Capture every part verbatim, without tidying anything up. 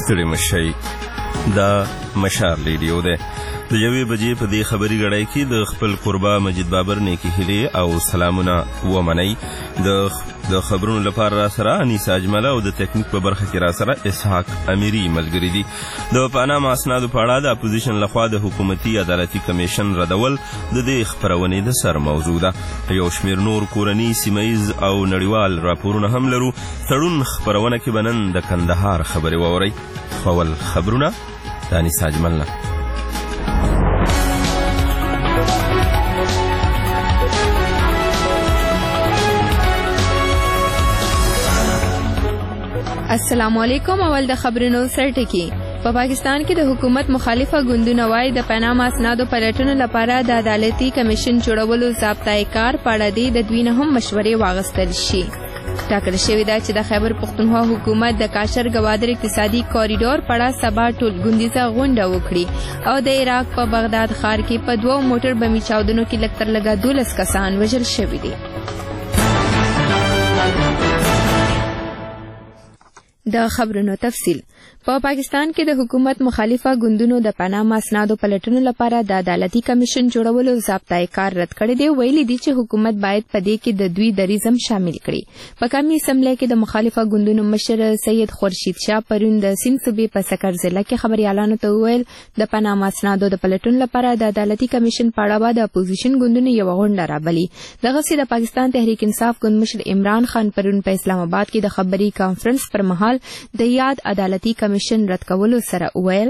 ستړي مشئ. دا مشال ریډیو دی. د یوې بجې په دې خبري غړی کې د خپل قربا مجید بابر نیکی هیلې او سلامونه ومنئ. د د خبرونو لپاره را سره انیسا اجمل او د تکنیک په برخه کې را سره اسحاق امیری ملګری دي. د پاناما اسنادو په اړه د اپوزیشن لخوا د حکومتي عدالتي کمیشن ردول د دې خپرونې د سر موضوع ده. یو شمېر نور کورني سیمهیز او نړیوال راپورونه هم لرو. تړون خپرونه کې به نن د کندهار خبرې واورئ. خو اول خبرونه د انیسا اجمل نه. السلام علیکم. اول د خبرونو سرټکی. په پاکستان کې د حکومت مخالفه ګوندونه وايي د پاناما اسنادو پلټنو لپاره د عدالتي کمیشن جوړولو ضابطه کار په اړه د دوی نه هم مشورې واغستل شي. ټاکل شوې ده چې د خیبر پښتونخوا حکومت د کاشر ګوادر اقتصادي کوریډور په اړه سبا ټولګوندیزه غونډه وکړي او د عراق په بغداد ښار کې په دوو موټر بمي چاودنو کې لږ تر لږه دولس کسان وژل شوي دي. د خبرونو تفصیل. په پاکستان کې د حکومت مخالفه ګوندونو د پاناما اسنادو پلټنو لپاره د عدالتي کمیشن جوړولو ضابطه کار رد کړی دی. ویلي دي چې حکومت باید په دې کې د دوی دریزم شامل کړي. په قومي اسمبلی کې د مخالفه ګوندونو مشر سید خورشید شاه پرون د سیند صوبې په سکر ضلع کې خبريالانو ته وویل د پاناما اسنادو د پلټنو لپاره د عدالتي کمیشن په اړه به د اپوزیشن ګوندونو یو غونډه رابلي. دغسې د پاکستان تحریک انصاف ګوند مشر عمران خان پرون په اسلام آباد کې د خبري کانفرنس پر مهال د یاد عدالتي کمیشن رد کولو سره ویل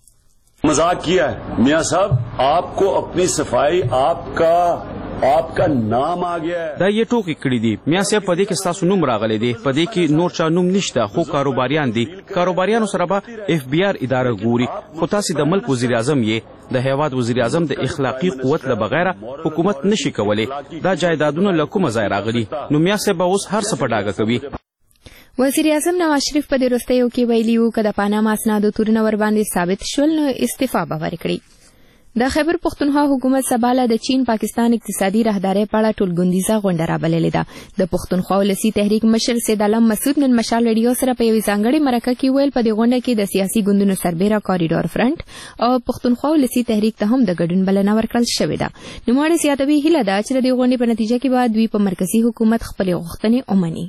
مذاق کیا ہے میاں صاحب. آپ کو اپنی صفائی آپ کا آپ کا نام آ گیا ہے. دا یې ټوکې کړي دي. میاں صاحب په دې کې ستاسو نوم راغلی دی. په دې کې نور چا نوم نشته خو کاروباریان دي. کاروباریانو سره به اف بی آر اداره ګوري. خو تاسو د ملک وزیر اعظم یې. د هیواد وزیر اعظم د اخلاقی قوت له بغیر حکومت نشي کولی. دا جایدادونه له کومه ځای راغلي نو میاں صاحب اوس هر څه په ډاګه کوي. وزیر اعظم نواز شریف په دې وروستیو کې ویلي وو که د پاناما اسنادو تورونه ورباندې ثابت شول نو استعفا به ورکړي. د خیبر پښتونخوا حکومت سبا له د چین پاکستان اقتصادي راهدارۍ په اړه ټولګوندیزه غونډه رابللې ده. د پښتونخوا ولسي تحریک مشر سید عالم مسعود نن مشال ریډیو سره په یوې ځانګړې مرکه کې ویل په دې غونډه کې د سیاسي ګوندونو سربیره کوریډور فرنټ او پښتونخوا ولسي تحریک ته هم د ګډون بلنه ورکړل شوې ده. نوموړي زیاتوي هیله ده چې د دې غونډې په نتیجه کې به دوی په مرکزي حکومت خپلې غوښتنې ومني.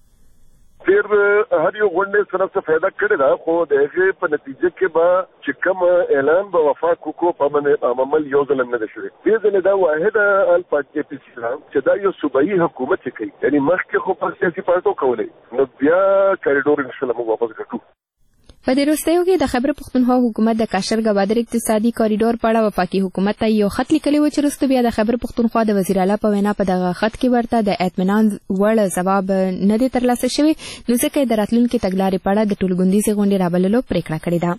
پھر هر یو غونډې سره څه فایده کړې ده خو د هغې په نتیجه کې به چې کوم اعلان به وفاق وکړو په باندې عمل یو ځل نه ده شوی. دې ځلې دا واحده ال پارټي پی سي چې دا یو صوبایي حکومت چې کوي یعنی مخکې خو په سیاسي پارټو کولای نو بیا کاریډور انشاءالله موږ واپس کړو. په دې وروستیو کې د خیبر پښتونخوا حکومت د کاشر ګوادر اقتصادي کوریډور په اړه وفاقي حکومت ته یو خط لیکلی و چې وروسته بیا د خیبر پښتونخوا د وزیر اعلی په وینا په دغه خط کې ورته د اطمینان وړ ځواب نه دی ترلاسه شوی نو ځکه یې د راتلونکي تګلارې په اړه د ټولګوندیزې غونډې رابللو پریکړه کړې ده.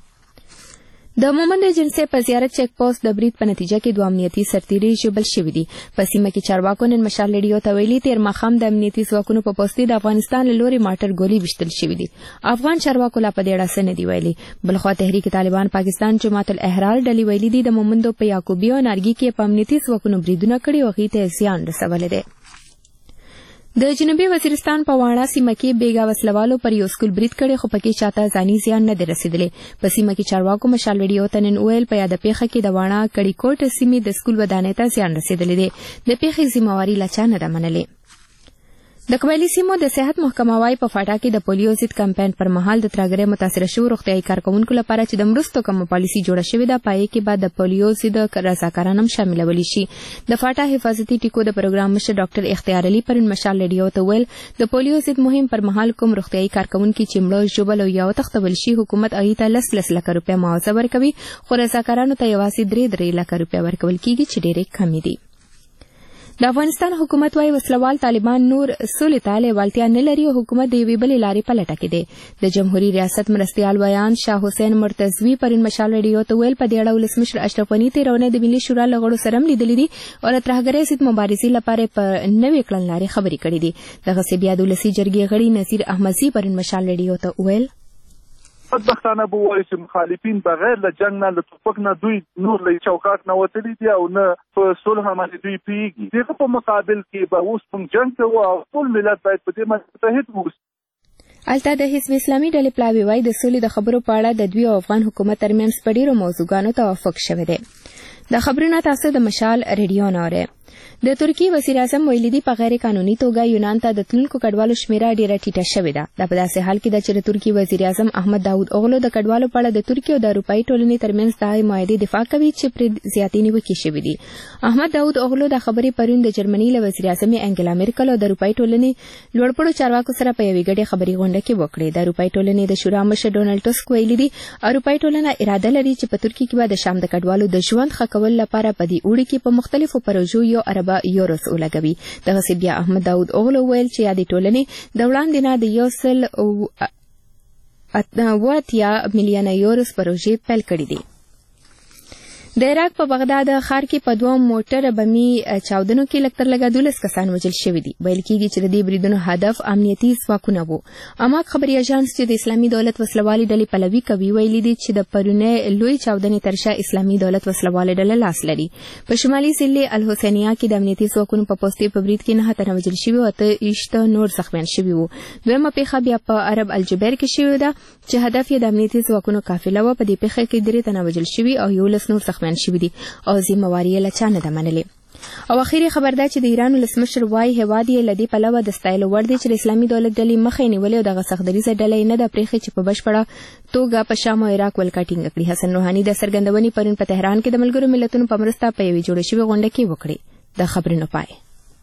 د مومند جنسي په زیارت چیک پوسټ د برید په نتیجه کې دوه امنیتي سرتیري ژوبل شوي دي. په سیمه کې چارواکو نن مشال ریډیو ته ویلي تېر ماښام د امنیتي ځواکونو په پوستې د افغانستان له لورې ماټر ګولۍ ویشتل شوي دي. افغان چارواکو لا په دې اړه څه نه دي ویلي. بلخوا تحریک طالبان پاکستان جماعت الاحرار ډلې ویلي دي د مومندو په یعقوبي او نارګي کې په امنیتي ځواکونو بریدونه کړي او هغې ته زیان رسولی دی. د جنوبي وزیرستان په واڼه سیمه کې بیګا وسلوالو پر یو سکول برید کړی خو پکې چاته ځاني زیان نه دی رسېدلی. په سیمه کې چارواکو مشال ریډیو ته نن وویل په یاده پیښه کې د واڼه کړیکوټ سیمې د سکول ودانۍ ته زیان رسېدلی دی. د پیښې ذمهواري لا چا نه ده منلې. د قبایلي سیمو د صحت محکمه وايي په فاټا کې د پولیو ضد کمپاین پر مهال د ترهګرۍ متاثره شوو روغتیایي کارکوونکو لپاره چې د مرستو کومه پالیسي جوړه شوې ده پای کې به د پولیو ضد رضاکاران هم شاملولی شي. د فاټا حفاظتي ټیکو د پروګرام مشر ډاکټر اختیار علي پرون مشال ریډیو ته ویل د پولیو ضد مهم پر مهال کوم روغتیایي کارکوونکي چې مړه ژوبل او یا وتښتول شي حکومت هغې ته لس لس لکه روپۍ معاوضه ورکوي خو رضاکارانو ته یوازې درې درې لکه روپۍ ورکول کېږي چې ډېرې کمې دي. د افغانستان حکومت وايي وسلوال طالبان نور سولې ته لیوالتیا نه لري او حکومت د یوې بلې لارې په لټه کې دی. د جمهوري ریاست مرستیال ویان شاه حسین مرتضوي پرون مشال ریډیو ته ویل په دې اړه ولسمشر اشرف غني تېره اونۍ د ملي شورا له غړو سره هم لیدلي دي او د ترهګرۍ ضد مبارزې لپاره په نوې کړنلارې خبرې کړې دي. دغسې بیا د ولسي جرګې غړي نصیر احمدزي پرون مشال ریډیو ته ویل بدبختانه به وایي چې مخالفین بغیر له جنګ نه له توپک نه دوی نور له چوکاټ نه وتلي دي او نه په صلح باندې دوی پوهېږي. دغه په مقابل کې به اوس موږ جنګ کوو او ټول ملت باید په دې باندې متحد واوسي. الته د حزب اسلامي ډلې پلاوی وای د سولې د خبرو په اړه د دوی او افغان حکومت ترمنځ په ډیرو موضوعګانو توافق شوی دی. د خبرونو تاسو د مشال ریډیو نوره د ترکی وزیر اعظم ویلي دی په غیر قانوني توګه یونان ته د تلونکو کډوالو شمیره ډیره ټیټه شوې ده. دا په داسې حال کې ده چې د ترکی وزیر اعظم احمد داود اوغلو د کډوالو په اړه د ترکی او د اروپאי ټولنې ترمنځ د معاهدې دفاع کوي چې پر زیاتې نیوکې شوې دي. احمد داود اوغلو د خبرې پرون د جرمني له وزیر اعظم انګلا میرکل او د اروپאי ټولنې لوړپوړو چارواکو سره په یوې ګډې خبري غونډه کې وکړې. د اروپאי ټولنې د شورا مشر ډونالډ ټسک ویلي دی اروپאי ټولنه اراده لري چې په ترکی کې به د شام د کډوالو د ژوند ښه کولو لپاره په دې اوړي کې په مختلفو پروژو یو اربه یوروس ولګوي. دغه سی بیا احمد داود اوغلو ویل چې یادې ټولنې د وړاندې نه د یو سل اواتیا میلیونه یوروس پروژې پیل کړې دي. د عراق په بغداد ښار کې په دوه موټر بمي چاودنو کې لږ تر لږه دولس کسان وژل شوي دي. ویل کېږي چې د دې بریدونو هدف امنیتي ځواکونه وو. اماک خبري اژانس چې د اسلامي دولت وسلوالې ډلې پلوي کوي ویلي دي چې د پرونۍ لوی چاودنې تر شا اسلامي دولت وسلوالې ډله لاس لري. په شمالي ضلع الحسینیه کې د امنیتي ځواکونو په پوستې په برید کې نه تنه وژل شوي او اته ایشته نور زخمیان شوي وو. دویمه پیښه بیا په عرب الجبیر کې شوې ده چې هدف یې د امنیتي ځواکونو قافله وه. په دې پیښه کې درې تنه وژل شوي او یولس نور زخمیان شوي دي او ذمہواری یې له چا نه ده منلې. او اخیری خبر ده چې د ایران ولسمشر وایي هیواد یې له دې پلوه د ستایلو وړ دی چې د اسلامي دولت ډلې مخې نیولې او دغه سختدریځه ډله یې نه ده پرېښې چې په بشپړه توګه په شام او عراق ولکه ټینګه کړي. حسن روحاني د څرګندونې پرون په تهران کې د ملګرو ملتونو په مرسته په یوې جوړې شوې غونډه کې وکړې. د خبرونو پای.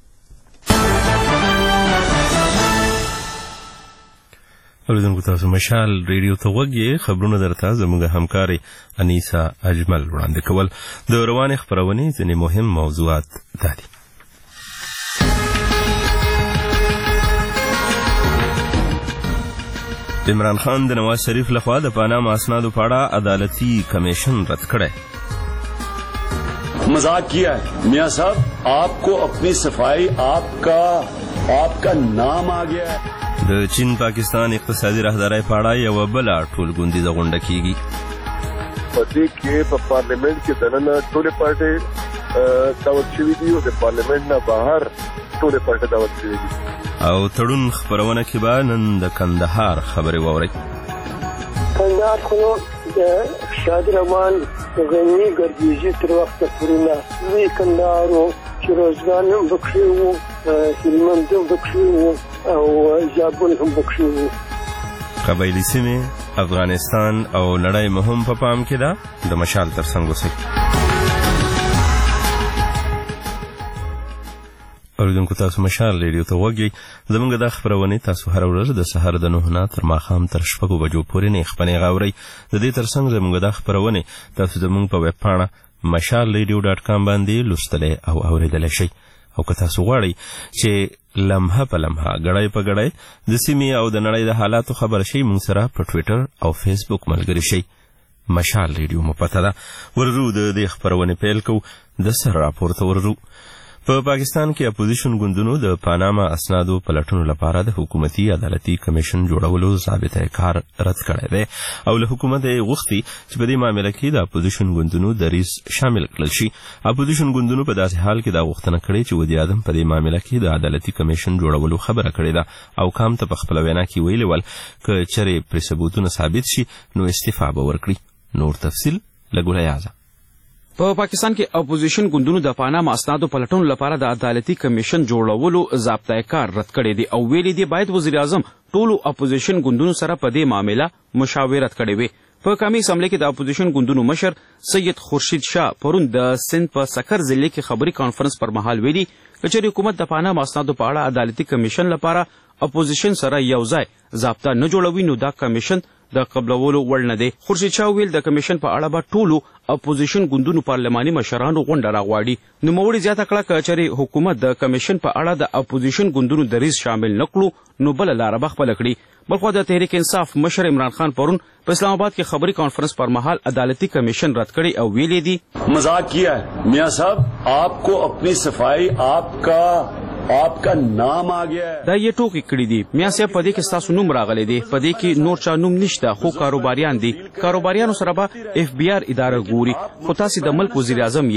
اوریدونکو تاسو مشال ریډیو ته وګورئ. خبرونه درته زموږ همکاري انیسا اجمل وړاندې کول. د روانې خبرونې ځینې مهم موضوعات دا دي. عمران خان د نواز شریف لخوا د پاناما اسنادو په اړه عدالتي کمیشن رد کړی. मजाक किया है मियां साहब, आपको अपनी सफाई आपका आपका नाम आ गया है. د چین پاکستان اقتصادي راهدارۍ په اړه یوه بله ټولګوندیزه غونډه کیږي. په دې کې په پارلیمنت کې دننه ټولې پارټۍ دعوت شوي دي او د پارلیمنت نه بهر ټولې پارټۍ دعوت شوي دي. او تړون خپرونه کې به نن د کندهار خبرې واورئ. کندهار خو د شادي رحمان غني ګردیزي تر وخته پورې نه وی کندهار و چې روزګان هم پکښې وو، هلمند هم پکښې وو او زابل هم پکښې وو. قبایلي سیمې، افغانستان او نړۍ مهم په پام کې ده. د مشال تر څنګ اوسئ. اوریدونکو تاسو مشال ریډیو ته وګورئ. زموږ دا خبرونه تاسو هر ورځ د سهار د نهه نه تر ماښام تر شپږو بجو پورې نه خپلې غاورئ. د دې ترڅنګ زموږ دا خبرونه تاسو زموږ په ویب پاڼه مشال ریډیو ډاټ کام باندې لوستلی او اوریدلی شئ. او که تاسو غواړئ چې لمحه په لمحه ګړی په ګړی د سیمې او د نړۍ د حالاتو خبر شئ، موږ سره په ټویټر او فیسبوک ملګري شئ. مشال ریډیو مو پته ده. ورځو د دې خبرونې پیل کوو. د سر راپور ته ورځو. په پاکستان کې اپوزیشن ګوندونو د پاناما اسنادو پلټنو لپاره د حکومتي عدالتي کمیشن جوړولو ضابطه کار رد کړی دی او له حکومت یې غوښتي چې په دې معامله کې د اپوزیشن ګوندونو دریځ شامل کړل شي. اپوزیشن ګوندونو په داسې حال کې دا غوښتنه کړې چې وزیر اعظم په دې معامله کې د عدالتي کمیشن جوړولو خبره کړې ده او کام ته په خپله وینا کې ویلي ول که چېرې پرې ثبوتونه ثابت شي نو استعفا به ورکړي. نور تفصیل له ګولیازه. په پاکستان کې اپوزیشن ګوندونو د پاناما اسنادو پلټنو لپاره د عدالتي کمیشن جوړولو ضابطه کار رد کړی دی او ویلي دی باید وزیر اعظم ټولو اپوزیشن ګوندونو سره په دې معامله مشاورت کړې وي. په قومي اسمبلی کې د اپوزیشن ګوندونو مشر سید خورشید شاه پرون د سند په سکر ضلع کې خبري کانفرنس پر مهال ویلي چې حکومت د پاناما اسنادو په اړه عدالتي کمیشن لپاره اپوزیشن سره یو ځای ضابطه نه جوړوي نو دا کمیشن د قبلولو وړ نه دی. خورشید شاه ویل د کمیشن په اړه به ټولو اپوزیشن ګوندونو پارلماني مشرانو غونډه راغواړي. نوموړي زیاته کړه که چېرې حکومت د کمیشن په اړه د اپوزیشن ګوندونو دریځ شامل نه کړو نو بله لاره به خپله کړي. بلخوا د تحریک انصاف مشر عمران خان پرون په اسلام آباد کې خبري کانفرنس پر مهال عدالتي کمیشن رد کړی او ویلي دي مذاق کیا ہے میاں صاحب، आपको अपनी सफाई आपका आपका नाम आ गया है. دا یې ټوکې کړي دي. میاں صاحب په دې کې ستاسو نوم راغلی دی، په دې کې نور چا نوم نشته خو کاروباریان دي. کاروباریانو سره به اف بی آر اداره ګوري خو تاسې د ملک وزیر اعظم یې.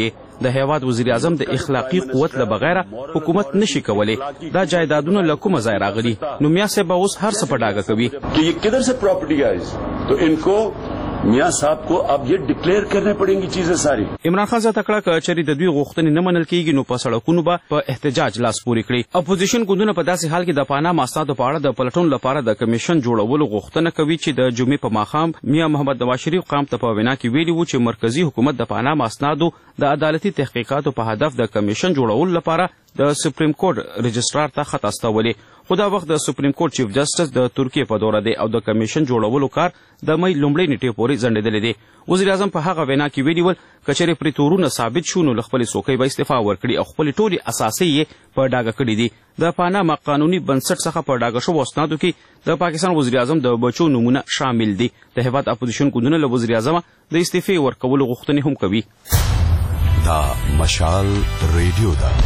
د هیواد وزیر اعظم د اخلاقی قوت له بغیر حکومت نشي کولای. دا جایدادونه له کومه ځای راغلي؟ نو میا صاحب اوس هر څه په ډاګه کوي कि ये किधर से प्रॉपर्टी आई, तो इनको मियां साहब को अब ये डिक्लेयर करने पड़ेंगी चीजें सारी. عمران خان زه تکړه ک چری د دوی غوښتنې نه منل کیږي نو په سړکونو به په احتجاج لاس پوري کړي. اپوزیشن ګوندونه په داسې حال کې د پاناما اسنادو په اړه د پلټون لپاره د کمیشن جوړولو غوښتنه کوي چې د جمعې په ماښام میاں محمد نواز شریف قام ته په وینا کې ویلي وو چې مرکزی حکومت د پاناما اسنادو د عدالتي تحقیقاتو په هدف د کمیشن جوړولو لپاره د سپریم کورټ رجسترار ته خط استولي. خو دا وخت د سپریم کورټ چیف جسټس د ترکیې په دوره دی او د کمیشن جوړولو کار د مې لومړۍ نیټې پورې ځنډېدلی دی. وزیر اعظم په هغه وینا کې ویلي ول که چېرې پرې تورونه ثابت شو نو له خپلې څوکۍ به استعفا ورکړي او خپلې ټولې اساسۍ یې په ډاګه کړي دي. د پاناما قانوني بنسټ څخه په ډاګه شوو اسنادو کې د پاکستان وزیر اعظم د بچو نومونه شامل دي. د هیواد اپوزیشن ګوندونه له وزیر اعظم د استعفې ورکولو غوښتنې هم کوي. دا مشال ریډیو ده.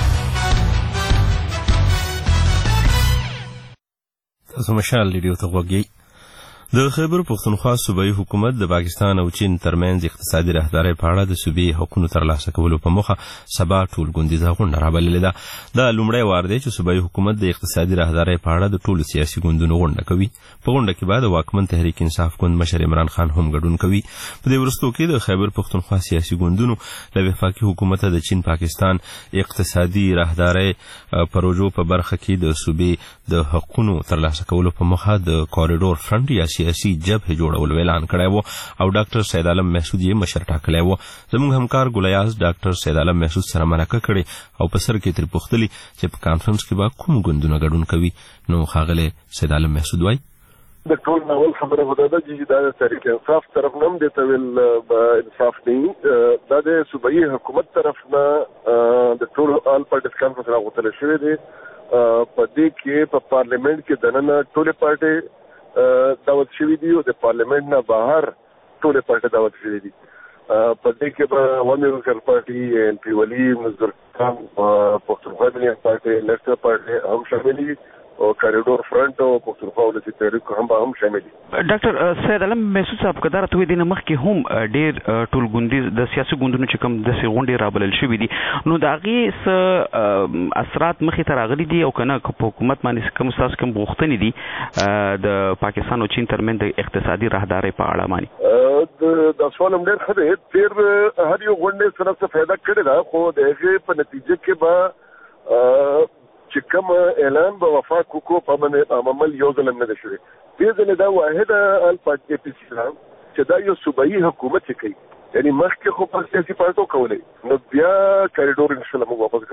تاسو مشال ریډیو ته غوږی. د خیبر پښتونخوا صوبایي حکومت د پاکستان او چین ترمنځ اقتصادي راهدارۍ په اړه د صوبې حقونو ترلاسه کولو په موخه سبا ټولګوندیزه غونډه رابللې ده. دا لومړی وار دی چې صوبایي حکومت د اقتصادي راهدارۍ په اړه د ټولو سیاسي ګوندونو غونډه کوي. په غونډه کې به د واکمن تحریک انصاف ګوند مشر عمران خان هم ګډون کوي. په دې وروستو کې د خیبر پښتونخوا سیاسي ګوندونو له وفاقي حکومت د چین پاکستان اقتصادي راهدارۍ پروژو په برخه کې د صوبې د حقونو ترلاسه کولو په موخه د کوریډور فرنټ یا سیاسي جبهه جوړولو اعلان کړی و او ډاکټر سید عالم محسود یې مشر ټاکلی و. زموږ همکار ګلیاز ډاکټر سید عالم محسود سره مرکه کړې او په سر کې ترې پوښتلي چې په کانفرنس کې به کوم ګوندونه ګډون کوي. نو ښاغلی سید عالم محسود وایي د ټول ناول خبره خدا ده چې دا تحریک انصاف طرف نه هم دی ته ویل انصاف نه دا د صوبایي حکومت طرف نه د ټول آل پارټیز کانفرنس راغوتل شوی دی. په دې کې په پارلیمنت کې دننه ټولې پارټۍ دعوت شوی دی او د پارلیمنت نه بهر ټولې پارټۍ دعوت شوی دی. په دې کې به عوامي روزګار پارټي، ان پی ولي، مزدور خان، پښتونخوا ملي پارټي، لیبرل پارټي هم شامل دي او کوریډور فرنٹ او پښتونخوا ولسي تحریک هم هم شامل دي. ډاکټر سید علم محسود صاحب کدار ته دینه مخ کې هم ډیر ټولګوندیز د سیاسي ګوندونو چې کوم د غونډې رابلل شوې دي نو د هغې څه اثرات مخې ته راغلي دي او که نه په حکومت باندې کوم ستاسو کوم غوښتنې دي د پاکستان او چین ترمنځ د اقتصادي راهدارۍ په اړه باندې؟ دا سوال هم ډېر ښه دی. تېر هر یو غونډې سره څه فایده کړې ده خو د هغې په نتیجه کې به چې کوم اعلان به وفاق وکړو په باندې عمل یو ځل نه دی شوی. دې ځل دا واحده ال پارټي پی سي چې دا یو صوبایي حکومت کوي یعنی مخکې خو په سیاسي پارټو کولای نو بیا کوریډور ان شاء الله موږ واپس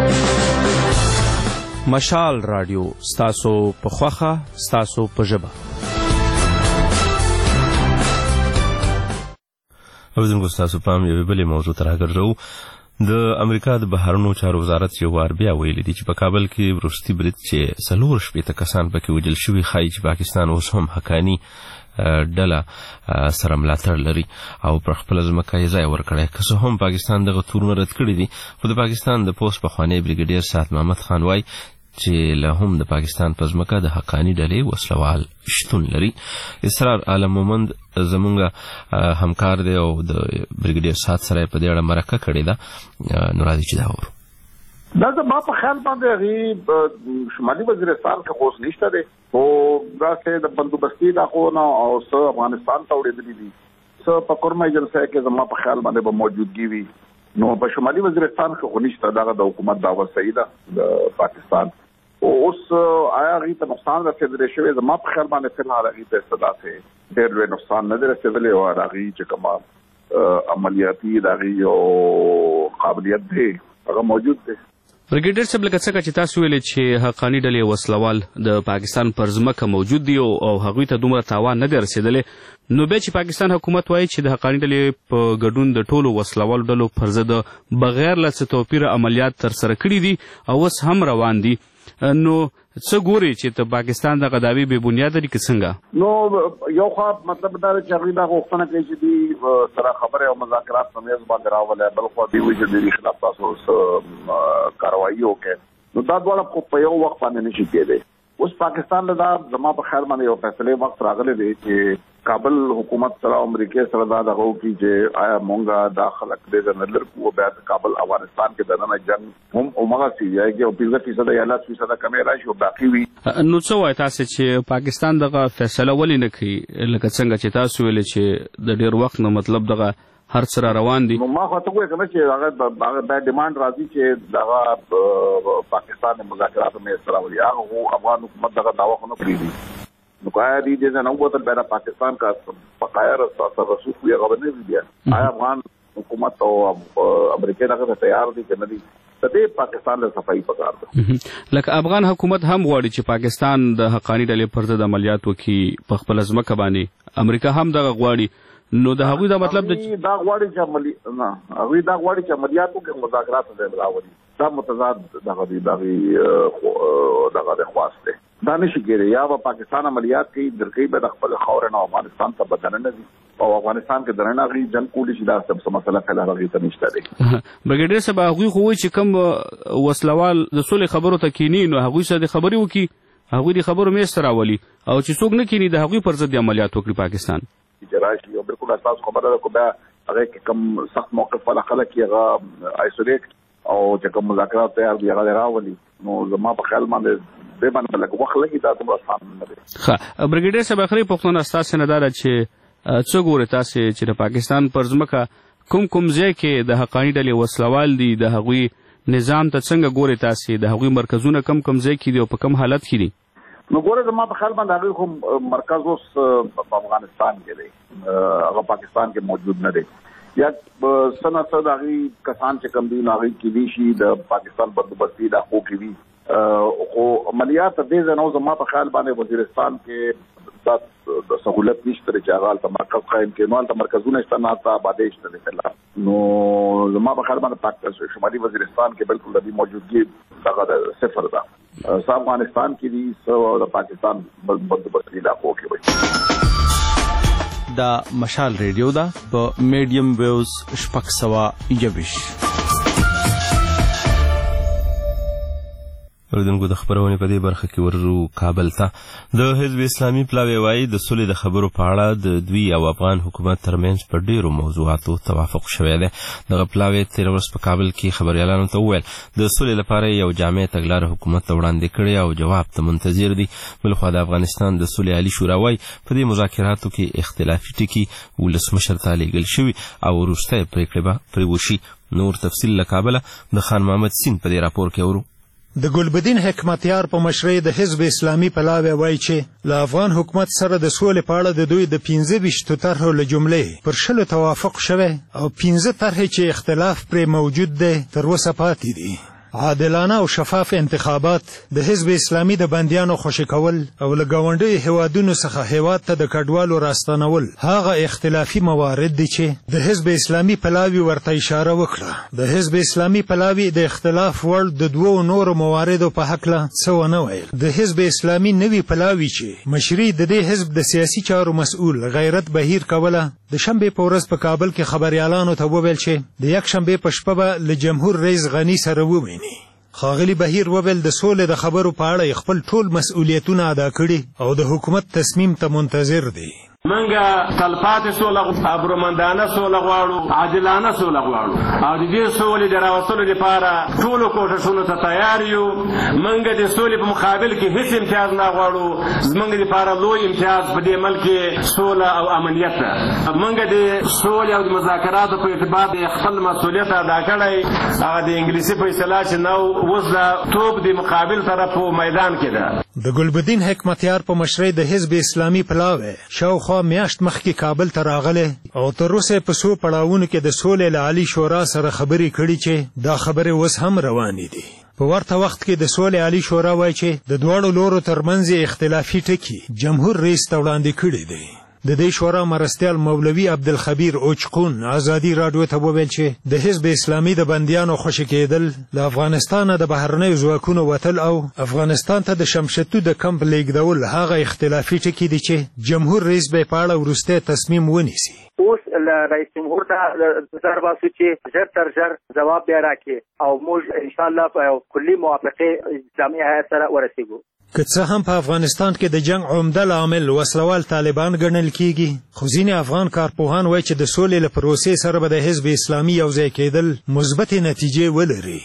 کړو. مشال رادیو ستاسو په خوخه ستاسو په ژبه. او زموږ ستاسو پام یوې بلې موضوع ته راګرځوو. د امریکا د بهرنیو چارو وزارت یو وار بیا ویلي دي چې په کابل کې وروستي برید چې څلور شپېته کسان پکې وژل شوي ښایي چې پاکستان اوس هم حقاني ډله سره ملاتړ لري او پر خپله ځمکه یې ځای ورکړی. که څه هم پاکستان دغه تورونه رد کړي دي خو د پاکستان د پوست پخوانی بریګیډیر سعد محمد خان وایي چې له هم د پاکستان په ځمکه د حقاني ډلې وسلوال شتون لري. اسرار عالم مومند زمونږ همکار دی او د بریګیډیر سعد سره په دې اړه مرکه کړې ده. نو راځي چې دا وورو. دا زما په خیال باندې هغې شمالي وزیرستان کې خو اوس نشته دی خو داسې د بندوبستي علاقو نه او څه افغانستان ته وړېدلي دي څه په کورمه جلسه کې زما په خیال باندې به موجودګي وي. نو په شمالي وزیرستان کې خو نشته دغه د حکومت دعوه صحیح ده د پاکستان. اوس آیا هغې ته نقصان رسېدلی شوی زما په خیال باندې فلحال هغې ته څه داسې ډېر لوی نقصان نه دی رسېدلی او هغې چې کومه عملیاتي د هغې یو قابلیت دی هغه موجود دی. بریګیډیر صاحب لکه څنګه چې تاسو ویلې چې حقاني ډلې وسلوال د پاکستان پر ځمکه موجود دي او هغوی ته دومره تاوان نه دی رسېدلی نو بیا چې پاکستان حکومت وایي چې د حقاني ډلې په ګډون د ټولو وسلوالو ډلو پر ضد بغیر له څه توپیره عملیات ترسره کړي دي او اوس هم روان دي نو څه ګوري چې ته پاکستان دغه دعوې بې بنیاده دي که څنګه؟ نو یو خوا مطلب دا دی چې هغوی دا غوښتنه کوي چې دوی سره خبرې او مذاکرات په میز باندې راولي بل خوا دوی وایي چې دوی خلاف تاسو څه کاروایي وکړي نو دا دواړه خو په یو وخت باندې نشي کېدی. اوس پاکستان له دا زما په خیال باندې یو فیصله وخت راغلی دی چې کابل حکومت سره امریکا سره دا دغه کی چې آیا مونږه دا خلک دې نه لرو بیا د کابل افغانستان کې د نن جنگ هم عمره سي یای کې او پنځه فیصد یا لاس فیصد کمې راشي او باقي وي. نو څه وایي تاسو چې پاکستان دغه فیصله ولې نه کوي لکه څنګه چې تاسو ویل چې د ډیر وخت نه مطلب دغه هر سره روان دي؟ نو ما خو ته وایم چې هغه هغه د ډیماند راځي چې دغه پاکستان مذاکرات مې سره ولي هغه افغان حکومت دغه داوا خو نه کړی نو کایا دي چې نو وته بیره پاکستان کا بقایا رسول رسول کوي هغه نه دي آیا افغان حکومت او امریکا دغه تیار دي چې نه دي ته پاکستان له صفائی پکار ده. لکه افغان حکومت هم غواړي چې پاکستان د حقانی ډلې پر ضد عملیات وکړي په خپل ځمکه باندې، امریکا هم دغه غواړي. نو د هغوی دا مطلب د دا غواړي چې عملی نه هغوی دا غواړي چې عملیاتو کې مذاکرات ته راوړي، دا متضاد دغه دی دغه دغه د خواسته دا نشي کېږي. یا به پاکستان عملیات کوي درکې به د خپل خاورې نه افغانستان ته بدن نه دي او افغانستان کې درنه غي جنگ کولی شي دا څه مسله کله راغی ته نشته دی. بګډیر سبا هغوی خو چې کوم وسلوال د سولې خبرو ته کینی نو هغوی سره د خبري وکي، هغوی د خبرو مې سره راولي او چې څوک نه کینی د هغوی پر ضد عملیات وکړي پاکستان. راشي او بالکل اساس خبره ده کومه هغه کې کم سخت موقف ولا خلک یې آیسولیټ او چې کوم مذاکرات تیار دي هغه راولي. نو زما په خیال باندې د باندې لږ وخت لګي دا تم آسان نه دي. ښه برګیډیر صاحب اخري پښتون اساس نه دا چې څو ګوره تاسو چې د پاکستان پر ځمکه کوم کوم ځای کې د حقانی ډلې وسلوال دي د هغوی نظام ته څنګه ګوره تاسو د هغوی مرکزونه کم کم ځای کې دي او په کم حالت کې دي؟ نو ګوره زما په خیال باندې هغه کوم مرکز اوس په افغانستان کې دی، هغه پاکستان کې موجود نه دی. یا سنه سره دغه کسان چې کم دي هغه کې دي شي د پاکستان بندوبستي د خو کې وي خو عملیات دې نه زما په خیال باندې وزیرستان کې د سہولت نشته چې هغه ته مرکز قائم کې نو ته مرکزونه شته نه تا باندې شته فعلا. نو زما په خیال باندې پاکستان شمالي وزیرستان کې بالکل د موجودګي دغه صفر ده. افغانستان کې دي سو د پاکستان بندوبستي د خو کې وي. دا مشال ریډیو دا په میډیم ویوز شپږ سوه یویش. اوریدونکو د خبرونې په دې برخه کې ورزو کابل ته. د حزب اسلامي پلاوی وایي د سولې د خبرو په اړه د دوی او افغان حکومت ترمنځ په ډیرو موضوعاتو توافق شوی دی. دغه پلاوی تېره ورځ په کابل کې خبریالانو ته وویل د سولې لپاره یو جامع تګلاره حکومت ته وړاندې کړې او جواب ته منتظر دي. بلخوا د افغانستان د سولې عالي شورا وایي په دې مذاکراتو کې اختلافي ټکي ولسمشر ته لیږل شوي او وروستۍ پرېکړې به پرې وشي. نور تفصیل له کابله د خان محمد سین په دې راپور کې اورو. د ګلبدین حکمتیار په مشرۍ د حزب اسلامي پلاوی وایي چې له افغان حکومت سره د سولې په اړه د دوی د پنځه ویشتو طرحو له جملې پر شلو توافق شوی او پنځه طرحې چې اختلاف پرې موجود دی تر اوسه پاتې دي. عادلانه او شفاف انتخابات، د حزب اسلامي د بندیانو خوشي کول او له ګاونډیو هیوادونو څخه هیواد ته د کډوالو راستنول هغه اختلافي موارد دي چې د حزب اسلامي پلاوی ورته اشاره وکړه. د حزب اسلامي پلاوی د اختلاف وړ د دوو نورو مواردو په هکله څه ونه ویل. د حزب اسلامي نوي پلاوی چې مشري د دې حزب د سیاسي چارو مسؤل غیرت بهیر کوله د شنبې په ورځ په کابل کې خبریالانو ته وویل چې د یک شنبې په شپه به له جمهور رئیس غني سره وویني. خاغلی بهیر وویل د سولې د خبرو په اړه خپل ټول مسؤلیتونه ادا کړي او د حکومت تصمیم ته منتظر دي. منګه تلپاتې سوله ابرومندانه سوله غواړو، عادلانه سوله غواړو او د دې سولې د راوستلو لپاره ټولو کوښښونو ته تیار یو. منګه د سولې په مقابل کې هیڅ امتیاز نه غواړو. زمونږ لپاره لوی امتیاز په دې ملک کې سوله او امنیت ده. منګه د سولې او د مذاکراتو په اعتبار د خپل مسؤلیت ادا کړی. هغه د انګلیسي په اصطلاح چې نو اوس د توپ د مقابل طرف په میدان کې ده. د ګلبدین حکمتیار په مشرۍ د حزب اسلامي پلاوی شاوخوا میاشت مخکې کابل ته راغلی او تر اوسه په څو پړاوونو کې د سولې له عالي شورا سره خبرې کړي چې دا خبرې اوس هم روانې دي. په ورته وخت کې د سولې عالي شورا وایي چې د دواړو لورو ترمنځ اختلافي ټکي جمهور رئیس ته وړاندې کړي دي. د دې شورا مرستیال مولوي عبدالخبیر اوچقون ازادي راډیو ته وویل چې د حزب اسلامي د بندیانو خوشي کېدل، له افغانستانه د بهرنیو ځواکونو وتل او افغانستان ته د شمشتو د کمپ لیږدول هغه اختلافي ټکي دي چې جمهور رئیس به په اړه وروستی تصمیم ونیسي. اوس رئیس جمهور ته زر باسو چې ژر تر ژر ځواب بیا راکړي او موږ انشاءالله په کلي موافقې اسلامي هیئت سره ورسېږو. که څه هم په افغانستان کې د جنگ عمده لامل وسلوال طالبان ګڼل کیږي، خو ځینې افغان کارپوهان وایي چې د سولې له پروسې سره به د حزب اسلامي یوځای کېدل مثبتې نتیجې ولري.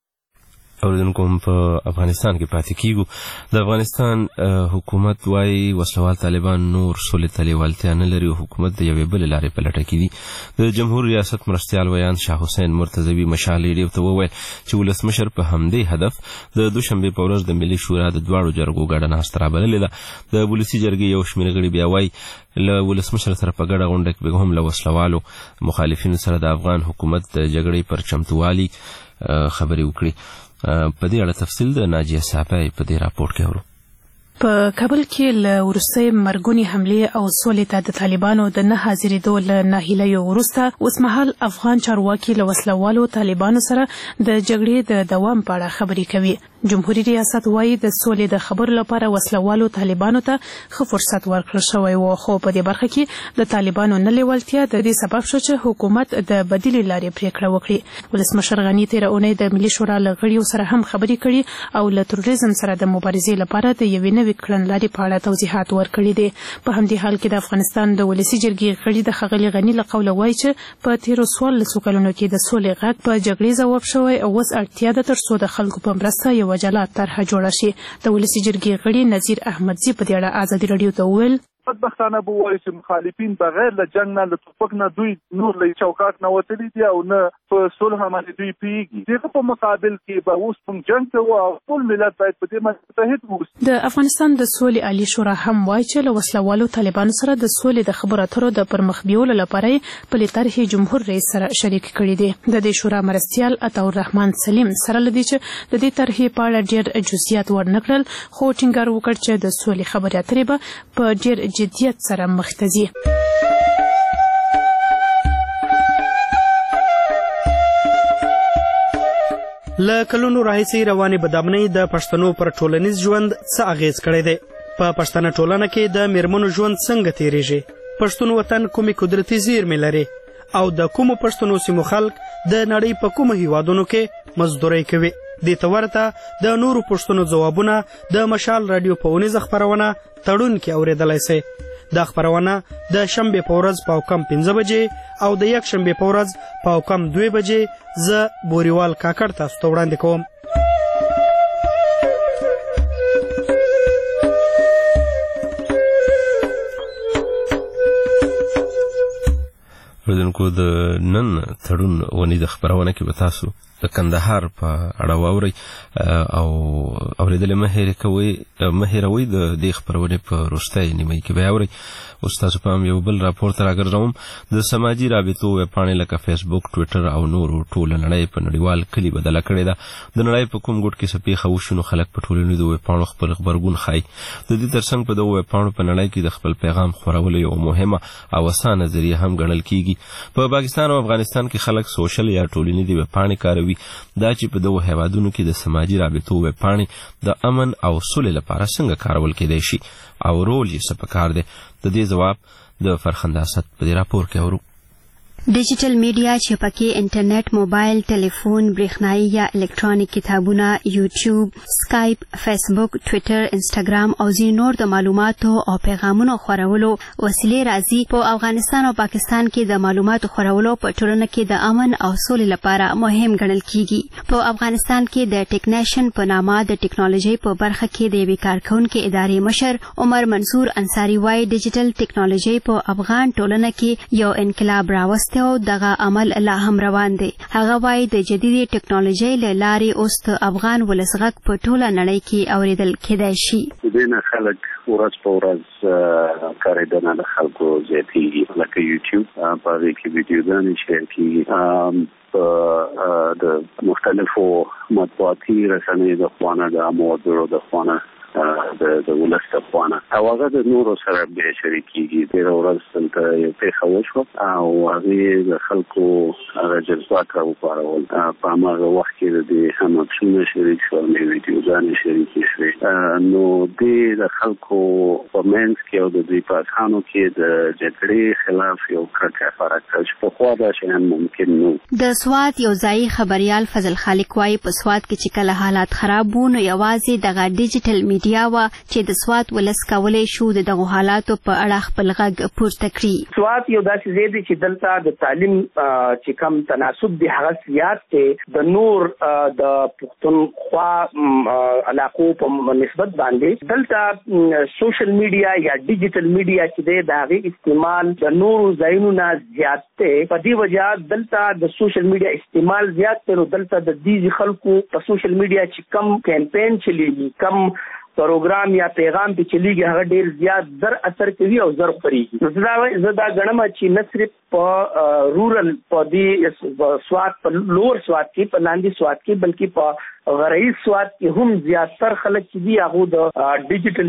اوریدونکو هم په افغانستان کې پاتې کیږو. د افغانستان حکومت وايي وسلوال طالبان نور سولې ته لیوالتیا نه لري او حکومت د یوې بلې لارې په لټه کې دي. د جمهور ریاست مرستیال ویان شاه حسین مرتضوي مشال ریډیو ته وویل چې ولسمشر په همدې هدف د دوشنبې په ورځ د ملي شورا د دواړو جرګو ګډه ناسته رابللې ده. د ولسي جرګې یو شمېر غړي بیا وایي له ولسمشر سره په ګډه غونډه کې هم له وسلوالو مخالفینو سره د افغان حکومت د جګړې پر چمتووالي خبرې وکړي. په دې اړه تفصیل د ناجیه صاحب په دې راپورټ کې اورو. په کابل کې له وروستۍ مرګونی حملې او سولې ته د طالبانو د نه حاضرېدو له ناهیلیو وروسته اوسمهال افغان چارواکي له وسلوالو طالبانو سره د جګړې د دوام په اړه خبرې کوي. جمهوریت ریاست وایي د سولې د خبرو لپاره وسلوالو طالبانو ته ښه فرصت ورکړل شوی و، خو په دې برخه کې د طالبانو نه لیوالتیا د دې سبب شو چې حکومت د بدیلې لارې پریکړه وکړي. ولسمشر غني تېره اونۍ د ملي شورا له غړیو سره هم خبرې کړي او له تروریزم سره د مبارزې لپاره د یوې نوې کړنلارې په اړه توضیحات ورکړي دي. په همدې حال کې د افغانستان د ولسي جرګې غړي د ښاغلي غني له قوله وایي چې په تېرو څوارلسو کلونو کې د سولې غږ په جګړې ځواب شوی او اوس اړتیا ده تر څو د خلکو په مرسته یوه جلا طرحه جوړه شي. د ولسي جرګې غړي نذیر احمدزي په دې اړه ازادي راډیو ته وویل بدبختانه به وایي چې مخالفین بغیر له جنگ نه له توپک نه دوی نور له چوکاټ نه وتلي دي او نه په صلح باندې دوی پیږي. دغه په مقابل کې به اوس موږ جنګ کوو او ټول ملت باید په دې باندې متحد واوسي. د افغانستان د سولې عالي شورا هم وایي چې له وسلوالو طالبانو سره د سولې د خبرو اترو د پرمخ بیولو لپاره پلې طرحې جمهور رئیس سره شریک کړي دي. د دې شورا مرستیال عطاالرحمن سلیم سره له دې چې د دې طرحې په اړه ډېر جزئیات ورنکړل، خو ټینګار وکړ چې د سولې خبرې اترې به په ډېر جدیت سره مختزي. له کلونو راهیسې روانې بدامنۍ د پښتنو پر ټولنیز ژوند څه اغیز کړی دی؟ په پښتنه ټولنه کې د میرمنو ژوند څنګه تیریږي؟ پښتون وطن کومې قدرتي زیرمې لري او د کومو پښتنو سیمو خلک د نړۍ په کومو هیوادونو کې مزدورۍ کوي؟ دې ته ورته د نورو پښتنو ځوابونه د مشال راډیو په اونیزه خپرونه تړون کې اورېدلی سئ. دا خپرونه د شنبې په ورځ په کم پنځه بجې او د یک شنبې په ورځ په کم دوه بجې زه بوریوال کاکړ تاسو ته وړاندې کوم. اوریدونکو د نن تړون ونې د خپرونه کې به تاسو د کندهار په اړه واورئ او اورېدلې مه هېرې کوئ مه هېروئ د دې خپرونې په وروستۍ نیمایي کې به یې اورئ. اوس تاسو پام یو بل راپور ته راګرځوم. د سماجي رابطو ویبپاڼې لکه فیسبوک، ټویټر او نورو ټوله نړۍ په نړیوال کلي بدله کړې ده. د نړۍ په کوم ګوټ کې څه پیښه وشي نو خلک په ټولنیزو د ویبپاڼو خپل غبرګون ښایي. د دې ترڅنګ په دغو ویبپاڼو په نړۍ کې د خپل پیغام خپرولو یوه مهمه او اسانه ذریعه هم ګڼل کیږي. په پاکستان او افغانستان کې خلک سوشل یا ټولنیزې ویبپاڼې کاروي. دا چې په دغو هیوادونو کې د سماجي رابطو ویبپاڼې د امن او سولې لپاره څنګه کارول کېدای شي او رول یې څه پکار دی، د دې ځواب د فرخنده اسد په دې راپور کې اورو. ډیجیټل میډیا چې پکې انټرنیټ، موبایل، ټلیفون، برېښنایي یا الکترونیک کتابونه، یوټیوب، سکایپ، فیسبوک، ټویټر، انسټاګرام او ځینې نور د معلوماتو او پیغامونو خورولو وسیلې راځي. په افغانستان او پاکستان کې د معلوماتو خورولو په ټولنه کې د امن او سولې لپاره مهم ګڼل کیږي. په افغانستان کې د ټیکنیشن په نامه د ټیکنالوژي په برخه کې د یوې کارکونکې ادارې مشر عمر منصور انصاري وایي ډیجیټل ټیکنالوژي په افغان ټولنه کې یو انقلاب راوستی او دغه عمل لا هم روان دی. هغه وایي د جديدي ټیکنالوژي له لارې اوس د افغان ولس غږ په ټوله نړۍ کې اورېدل کېدای شي. دینه خلک ورځ په ورځ کارېدنه د خلکو زیاتېږي، لکه یوټیوب په هغې کې ویډیوګانې شیر کېږي د مختلفو مطبوعاتي رسنیو د خوا نه، د عامو وګړو د خوا نه، د ولس د خوا نه، او هغه د نورو سره بیا شریکېږي. تېره ورځ دلته یو پېښه وشوه او هغې د خلکو هغه جذبات راوپارول. په هماغه وخت کې د دې هم عکسونه شریک شول، هم ویډیوګانې شریکې شوې. نو دې د خلکو په منځ کې او د دوی په اذهانو کې د جګړې خلاف یو کرکه خپره کړه چې پخوا دا شیان ممکن نه وو. د سوات یو ځایي خبریال فضل خالق وایي په سوات کې چې کله حالات خراب وو نو یوازې دغه ډیجیټل میډیا میډیا وا چې د سوات ولس کولای شو د دغه حالاتو په اړه خپل غږ پورته کړي. سوات یو داسې ځای دی چې دلته د تعلیم چې کم تناسب دی هغه زیات دی د نور د پښتونخوا علاقو په نسبت باندې. دلته سوشل میډیا یا ډیجیټل میډیا چې دی د هغې استعمال د نورو ځایونو نه زیات دی. په دې وجه دلته د سوشل میډیا استعمال زیات دی. نو دلته د دې خلکو په سوشل میډیا چې کم کمپین چلیږي، کم پروګرام یا پیغام په چلیږي، هغه ډیر زیات زر اثر کوي او زر خوريږي. نو زه دا غنم چې نه صرف په رورل په دې سوات په لور سوات کې په لاندې سوات کې بلکې په غربي سوات کې هم زیاتره خلک چې دي هغه د ډیجیټل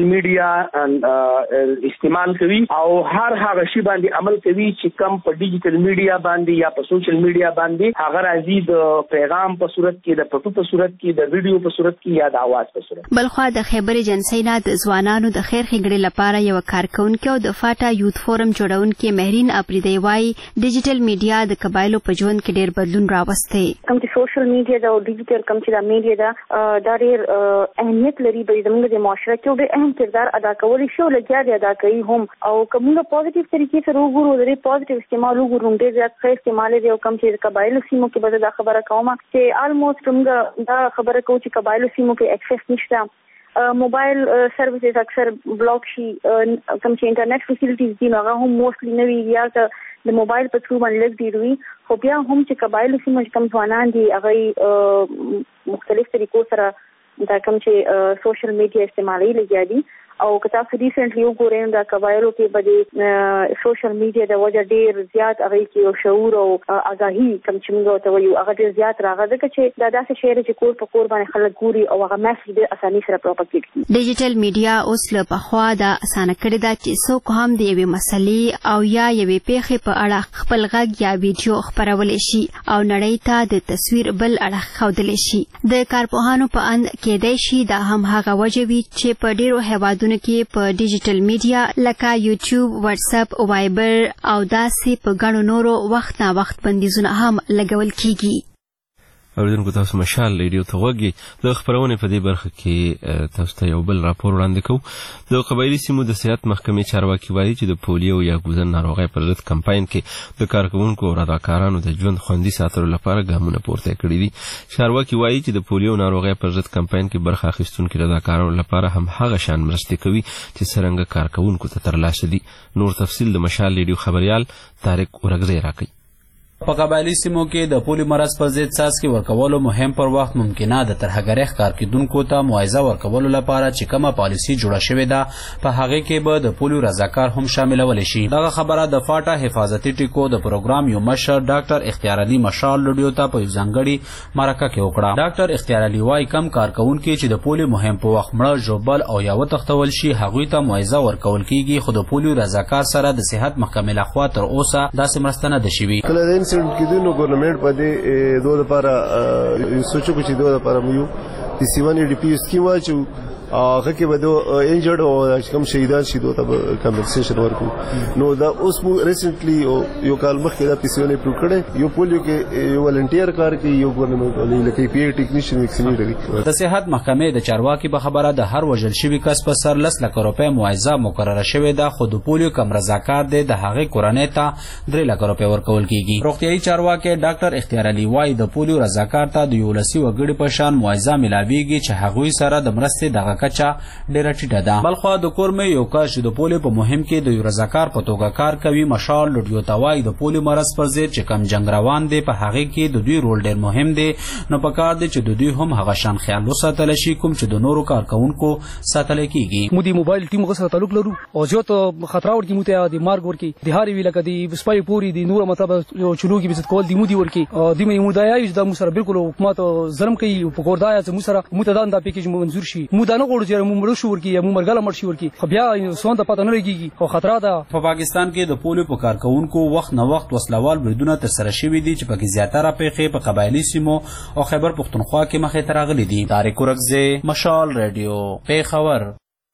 میډیا استعمال کوي او هر هغه شی باندې عمل کوي چې کم په ډیجیټل میډیا باندې یا په سوشل میډیا باندې هغه راځي د پیغام په صورت کې، د پټو په صورت کې، د ویډیو په صورت کې یا د आवाज په صورت. بلخوا د خیبر ایجنسی نه د ځوانانو د خیر ښېګړې لپاره یو کارکونکو او د فاټا یوث فورم جوړونکي مهرین اپریدی وايي ډیجیټل میډیا د قبایلو په ژوند کې ډېر بدلون راوستی. کوم چې سوشل میډیا دا او ډیجیټل کوم چې دا میډیا دا دا ډېر اهمیت لري په زموږ د معاشره کې او ډېر اهم کردار ادا کولی شي او لګیا دی ادا کوي هم. او کومه پوزټیو طریقې سره وګورو د پوزټیو استعمال وګورو ډېر زیات ښه استعمال دی او کوم چې قبایلو سیمو کې به دا خبره کوم چې آلموست موږ دا خبره کوو چې قبایلو سیمو کې اکسس نشته. موبایل سرویسز اکثر بلاک شي، کوم چې انټرنیټ فیسیلیټیز دي هغه هم موستلی نه وي یا د موبایل په تھرو باندې لږ ډېر وي. خو بیا هم چې قبایلو سیمو چې کوم ځوانان دي هغه مختلف طریقو سره دا کوم چې سوشل میډیا استعمالوي لګیا دي. او که تاسو ریسنټلی وګورئ دا قبایلو کې به د سوشل میډیا د وجه ډېر زیات هغه کې یو شعور او آګاهي کوم چې موږ ته وایو هغه ډېر زیات راغی ځکه چې دا داسې شی دی چې کور په کور باندې خلک ګوري او هغه میسج ډېر اساني سره پروپاګیټ کړي. ډیجیټل میډیا اوس له پخوا دا اسانه کړې ده چې څوک هم د یوې مسلې او یا یوې پیښې په اړه خپل غږ یا ویډیو خپرولی شي او نړۍ ته د تصویر بل اړخ ښودلی شي. د کارپوهانو په اند کېدای شي دا هم هغه وجه وي چې په ډېرو هیوادونو کې په ډیجیټل میډیا لکه یوټیوب، واتس اپ، وایبر او داسې په ګڼو نورو وخت نا وخت بندیزونه هم لګول کیږي. اوریدونکو تاسو مشال ریډیو ته غوږی. د خبرونې په دې برخه کې تاسو ته یو بل راپور وړاندې کوو. د قبایلي سیمو د صحت محکمې چارواکي وایي چې د پولیو یا ګوزن ناروغۍ پر ضد کمپاین کې د کارکوونکو او رضاکارانو د ژوند خوندي ساتلو لپاره ګامونه پورته کړي دي. چارواکي وایي چې د پولیو ناروغۍ پر ضد کمپاین کې برخه اخیستونکو رضاکارانو لپاره هم هغه شان مرستې کوي چې څرنګه کارکوونکو ته ترلاسه دي. نور تفصیل د مشال ریډیو خبريال طارق ورغزی راکړي. په قبایلی سیمو کې د پولیو مرض پر ضد څاڅکي ورکولو مهم پر وخت ممکنه د ترهګرۍ ښکار کیدونکو ته معاوضه ورکولو لپاره چې کومه پالیسي جوړه شوې ده په هغې کې به د پولیو رضاکار هم شاملولی شي. دغه خبره د فاټا حفاظتي ټیکو د پروګرام یو مشر ډاکټر اختیار علي مشال لوډیو ته په یو ځانګړي مرکه کې وکړه. ډاکټر اختیار علي وایي کم کارکوونکي چې د پولیو مهم په وخت مړه، ژوبل او یا وتښتول شي هغوی ته معاوضه ورکول کیږي، خو د پولیو رضاکار سره د صحت محکمې لخوا تر اوسه داسې مرسته نه ده شوې. گورنمنٹ په دې دوه لپاره سوچو چې دوه لپاره یو د سیماني ډي پی سکیم واچو هغه کې به د انجرډ او کوم شهیدان شي دوه ته کمپنسیشن ورکو. نو دا اوس مو ریسنټلی یو کال مخکې دا پیسونه پرو کړي یو پولیو کې یو ولنټیر کار کوي، یو ګورنمنت ولې لکه پی ټیکنیشن ویکسینیټ. د صحت محکمې د چارواکي په خبره د هر وژل شوي کس په سر لس لک روپۍ معاوضه مقرره شوې ده، خو د پولیو کم رضاکار دی د هغې کورنۍ ته درې لک روپۍ ورکول کیږي. روغتیایي چارواکي ډاکټر اختیار علي وایي د پولیو رضاکار ته د یولسي وګړي په شان معاوضه ملاویږي چې هغوی سره د مرستې دغه کچه ډیره ټیټه ده. بلخوا د کورمې یو کس چې د پولیو په مهم کې د یو رضاکار په توګه کار کوي مشال لوډیو ته وایي د پولیو مرض پر ضد چې کم جنګ روان دی په هغې کې د دوی رول ډیر مهم دی، نو پکار دی چې د دوی هم هغه شان خیال وساتلی شي کوم چې د نورو کارکوونکو ساتلی کیږي. موږ د موبایل ټیم سره تعلق لرو او زیات خطر ورکړي موږ ته د مارګ ورکړي د هاري وی لکه د سپای پوری د نور مطلب یو چلوږي بزت کول د مودي ورکړي د مې مودایا چې د موږ سره بالکل حکومت ظلم کوي په کوردایا چې موږ سره موږ ته دا پیکیج منظور شي موږ دا نه غواړو چې موږ مړ شو ورکی یا موږ مرګاله مړ شي ورکی خو بیا سون ته پته نه لګيږي او خطر ده. په پاکستان کې د پولیو په کارکوونکو وخت نه وخت وسلوال بریدونه ترسره شوي دي چې پکې زیاتره پیښې په قبایلي سیمو او خیبر پښتونخوا کې مخې ته راغلي دي. طارق ورغزی، مشال ریډیو، پیښور.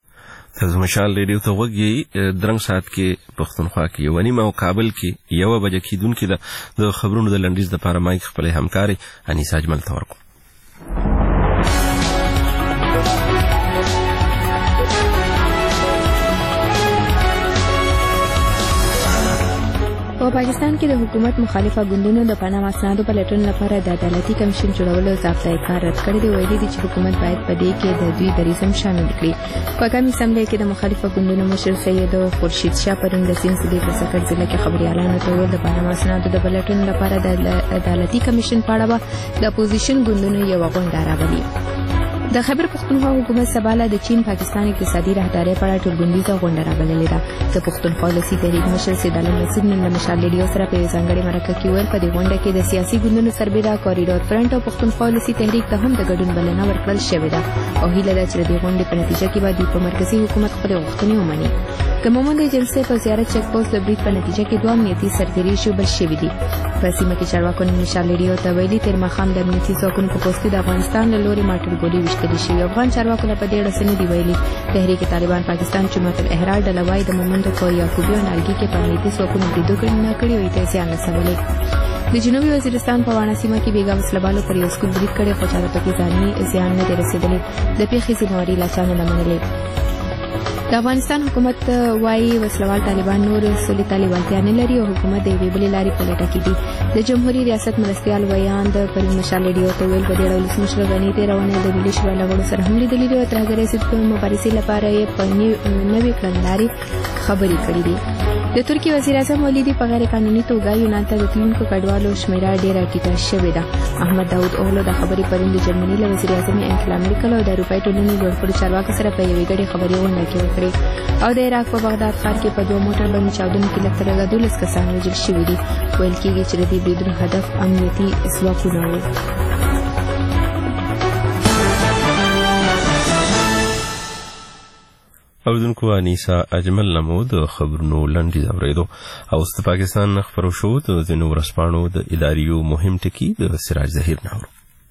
تاسو مشال ریډیو ته غوږی. درنګ ساعت کې پښتونخوا کې یو نیمه او کابل کې یو بجې کیدونکې ده. د خبرونو د لنډیز لپاره مایک خپل همکاري انیسا اجمل ته ورکوم. په پاکستان کې د حکومت مخالفه ګوندونو د پناه اسنادو په لټون لپاره د عدالتي کمیشن جوړولو ضابطه کار رد کړی دی. ویلي دي چې حکومت باید په دې کې د دوی دریځ شامل کړي. په قومي اسمبلی کې د مخالفه ګوندونو مشر سید خورشید شاه پرون د سیند صدیق د سکر ضلع کې خبريالانو ته ویل د پناه اسنادو د لټون لپاره د عدالتي کمیشن په اړه د اپوزیشن ګوندونو یو غونډه راغلي. د خیبر پختونخوا حکومت سباله د چین پاکستان اقتصادي راهدارۍ په اړه ټولګونډیزه غونډه رابللې ده. د پختونخوا ولسي تحریک مشر سید عالم رشید نن د مشال ریډیو سره په ځانګړي مرکه کې ویل په دې غونډه کې د سیاسي ګوندونو سربېره کوریډور فرنٹ او پختونخوا ولسي تحریک ته هم د ګډون بلنه ورکړل شوې ده او هیله ده چې د دې غونډې په نتیجه کې به دوی په مرکزي حکومت خپلې غوښتنې ومني. د مومند جلسې په زیارت چیک پوسټ د برید په نتیجه کې دوه امنیتي سرتېري شوبل شوي دي. په سیمه کې چارواکو نن مشال ریډیو ته ویلي تېر ماښام د امنیتي ځواکونو په پوستې د افغانستان له لورې ماټر ګولۍ ویشتلې شوې. افغان چارواکو له په دې اړه څه نه دي ویلي. تحریک طالبان پاکستان جماعت الاحرار ډله وایي د مومندو په یعقوبي او نارګي کې په امنیتي ځواکونو بریدو نه کړي او یې زیان رسولی. د جنوبي وزیرستان په واڼه سیمه کې بیګا وسلهبالو پر یو سکول برید کړی خو چاته پکې ځاني زیان نه دی رسېدلی. د پیښې ذمهواري لا چا نه ده منلې. د افغانستان حکومت وايي وسلوال طالبان نور سولې ته لیوالتیا نه لري او حکومت د یوې بلې لارې په لټه کې دي. د جمهوریت ریاست مرستیال ویان د پرون مشال ریډیو ته ویل په دې ډول ولسمشر غني تېرونه د ملي شورا له غړو سره هم لیدلي دي او ترهګرۍ ضد مبارزې لپاره یې په نوې کړنلارې خبرې کړې دي. د ترکیې وزیر اعظم ولیدي په غیر قانوني توګه یونان ته د تلونکو کډوالو شمیره ډېره ټیټه شوې ده. احمد داود اوغلو د خبرې پرون د جرمني له وزیر اعظم انګلا میرکل او د اروپایي ټولنې لوړپوړو چارواکو سره په یوې ګډې خبرې غونډه کې وکړې. او د عراق په بغداد ښار کې په دوه موټر باندې چاودنو کې لږ تر لږه دولس کسان وژل شوي دي. ویل کېږي چې د دې بریدونو هدف امنیتي ځواکونه وو. اوریدونکو انیسا اجمل نمو د خبرونو لنډیز اورېدو او د پاکستان خبرو شو د ځینو ورځپاڼو د اداریو مهم ټکي د سراج ظهیر نه.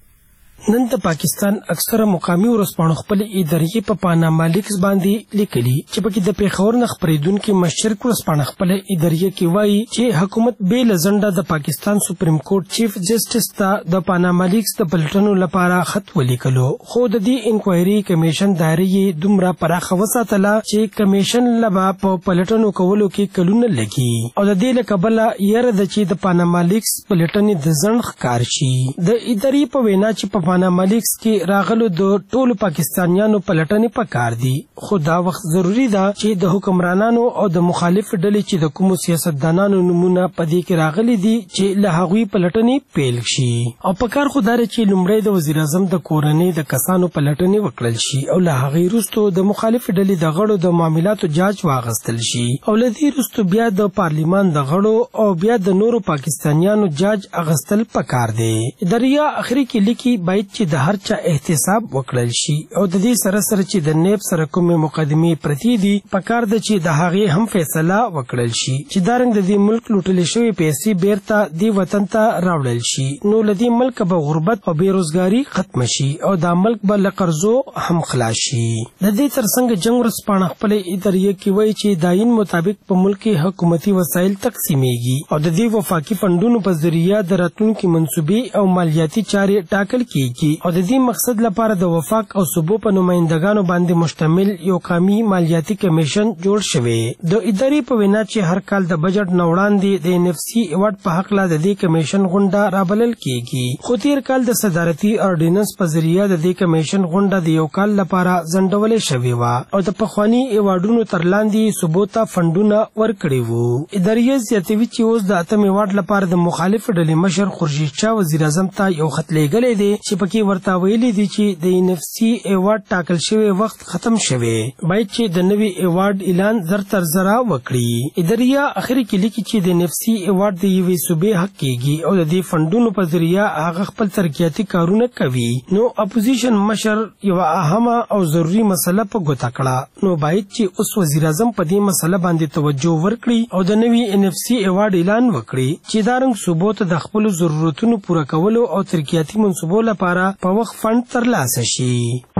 نن د پاکستان اکثره مقامي ورځپاڼو خپل ادارې په پاناما لیکس باندې لیکلي چې پکې د پیښور نه خپرېدونکي مشرق ورځپاڼه خپل ادارې کې وایي چې حکومت بې له ځنډه د پاکستان سپریم کورټ چیف جسټس ته د پاناما لیکس د پلټنو لپاره خط ولیکلو خو د دې انکوایري کمیشن دایره یې دومره پراخه وساتله چې کمیشن لبا په پلټنو کولو کې کلونه لګي او د دې له کبله یره د چې د پاناما لیکس پلټنې د ځنډ ښکار شي. د ادارې په وینا چې په پاناما لیکس کې راغلو د ټولو پاکستانیانو پلټنې پکار دي خو دا وخت ضروری ده چې د حکمرانانو او د مخالف ډلې چې د کومو سیاستدانانو نمونه په دې کې راغلي دي چې له هغوی پلټنې پیل شي او پکار خو دا چې لومړی د وزیر اعظم د کورنۍ د کسانو پلټنې وکړل شي او له هغې وروسته د مخالف ډلې د غړو د معاملاتو جاج واغستل شي او له دې وروسته بیا د پارلیمان د غړو او بیا د نورو پاکستانیانو جاج اغستل پکار دی. دریا اخري کې لیکي باید چې د هر چا احتساب وکړل شي او د دې سره سره چې د نیب سره کومې مقدمې پرتې دي پکار ده چې د هغې هم فیصله وکړل شي چې دارنګ د دې ملک لوټلې شوې پیسې بیرته دې وطن ته راوړل شي نو له دې ملک به غربت او بیروزګاري ختم شي او دا ملک به له قرضو هم خلاص شي. د دې ترڅنګ جنگ ورځپاڼه خپل ادارې کې وایي چې د آئین مطابق په ملک کې حکومتي وسایل تقسیمیږي او د دې وفاقي فنډونو په ذریعه د راتلونکي منصوبې او مالیاتي چارې ټاکل کیږي او د دې مقصد لپاره د وفاق او صوبو په نمائندګانو باندې مشتمل یو قومي مالیاتي کمیشن جوړ شوی. د ادارې په وینا چې هر کال د بجټ نه وړاندې د ان اف سی ایوارډ په حق لا د دې کمیشن غونډه رابلل کیږي خو تیر کال د صدارتي اورډیننس په ذریعه د دې کمیشن غونډه د یو کال لپاره ځنډولې شوې وه او د پخواني ایوارډونو تر لاندې صوبو ته فنډونه ورکړي وو. ادارې زیاتوي چې اوس د اتم ایوارډ لپاره د مخالف ډلې مشر خورشید شاه وزیر اعظم ته یو خط لیږلی دی چې پکې ورته ویلي دي چې د ان اف سی ایوارډ ټاکل شوی وخت ختم شوی باید چې د نوي ایوارډ اعلان زر تر زره وکړي. اداریا اخري کې لیکي چې د ان اف سی ایوارډ د یوې صوبې حق کیږي او د دې فنډونو په ذریعه هغه خپل ترقیاتي کارونه کوي. نو اپوزیشن مشر یو اهمه او ضروری مسله په ګوته کړه نو باید چې اوس وزیر اعظم په دې مسله باندې توجه ورکړي او د نوي ان اف سی ایوارډ اعلان وکړي چې دا رنګ صوبو ته د خپل ضرورتونو پوره کولو او ترقیاتي منصوبو لپاره په وخت فند ترلاسه شي.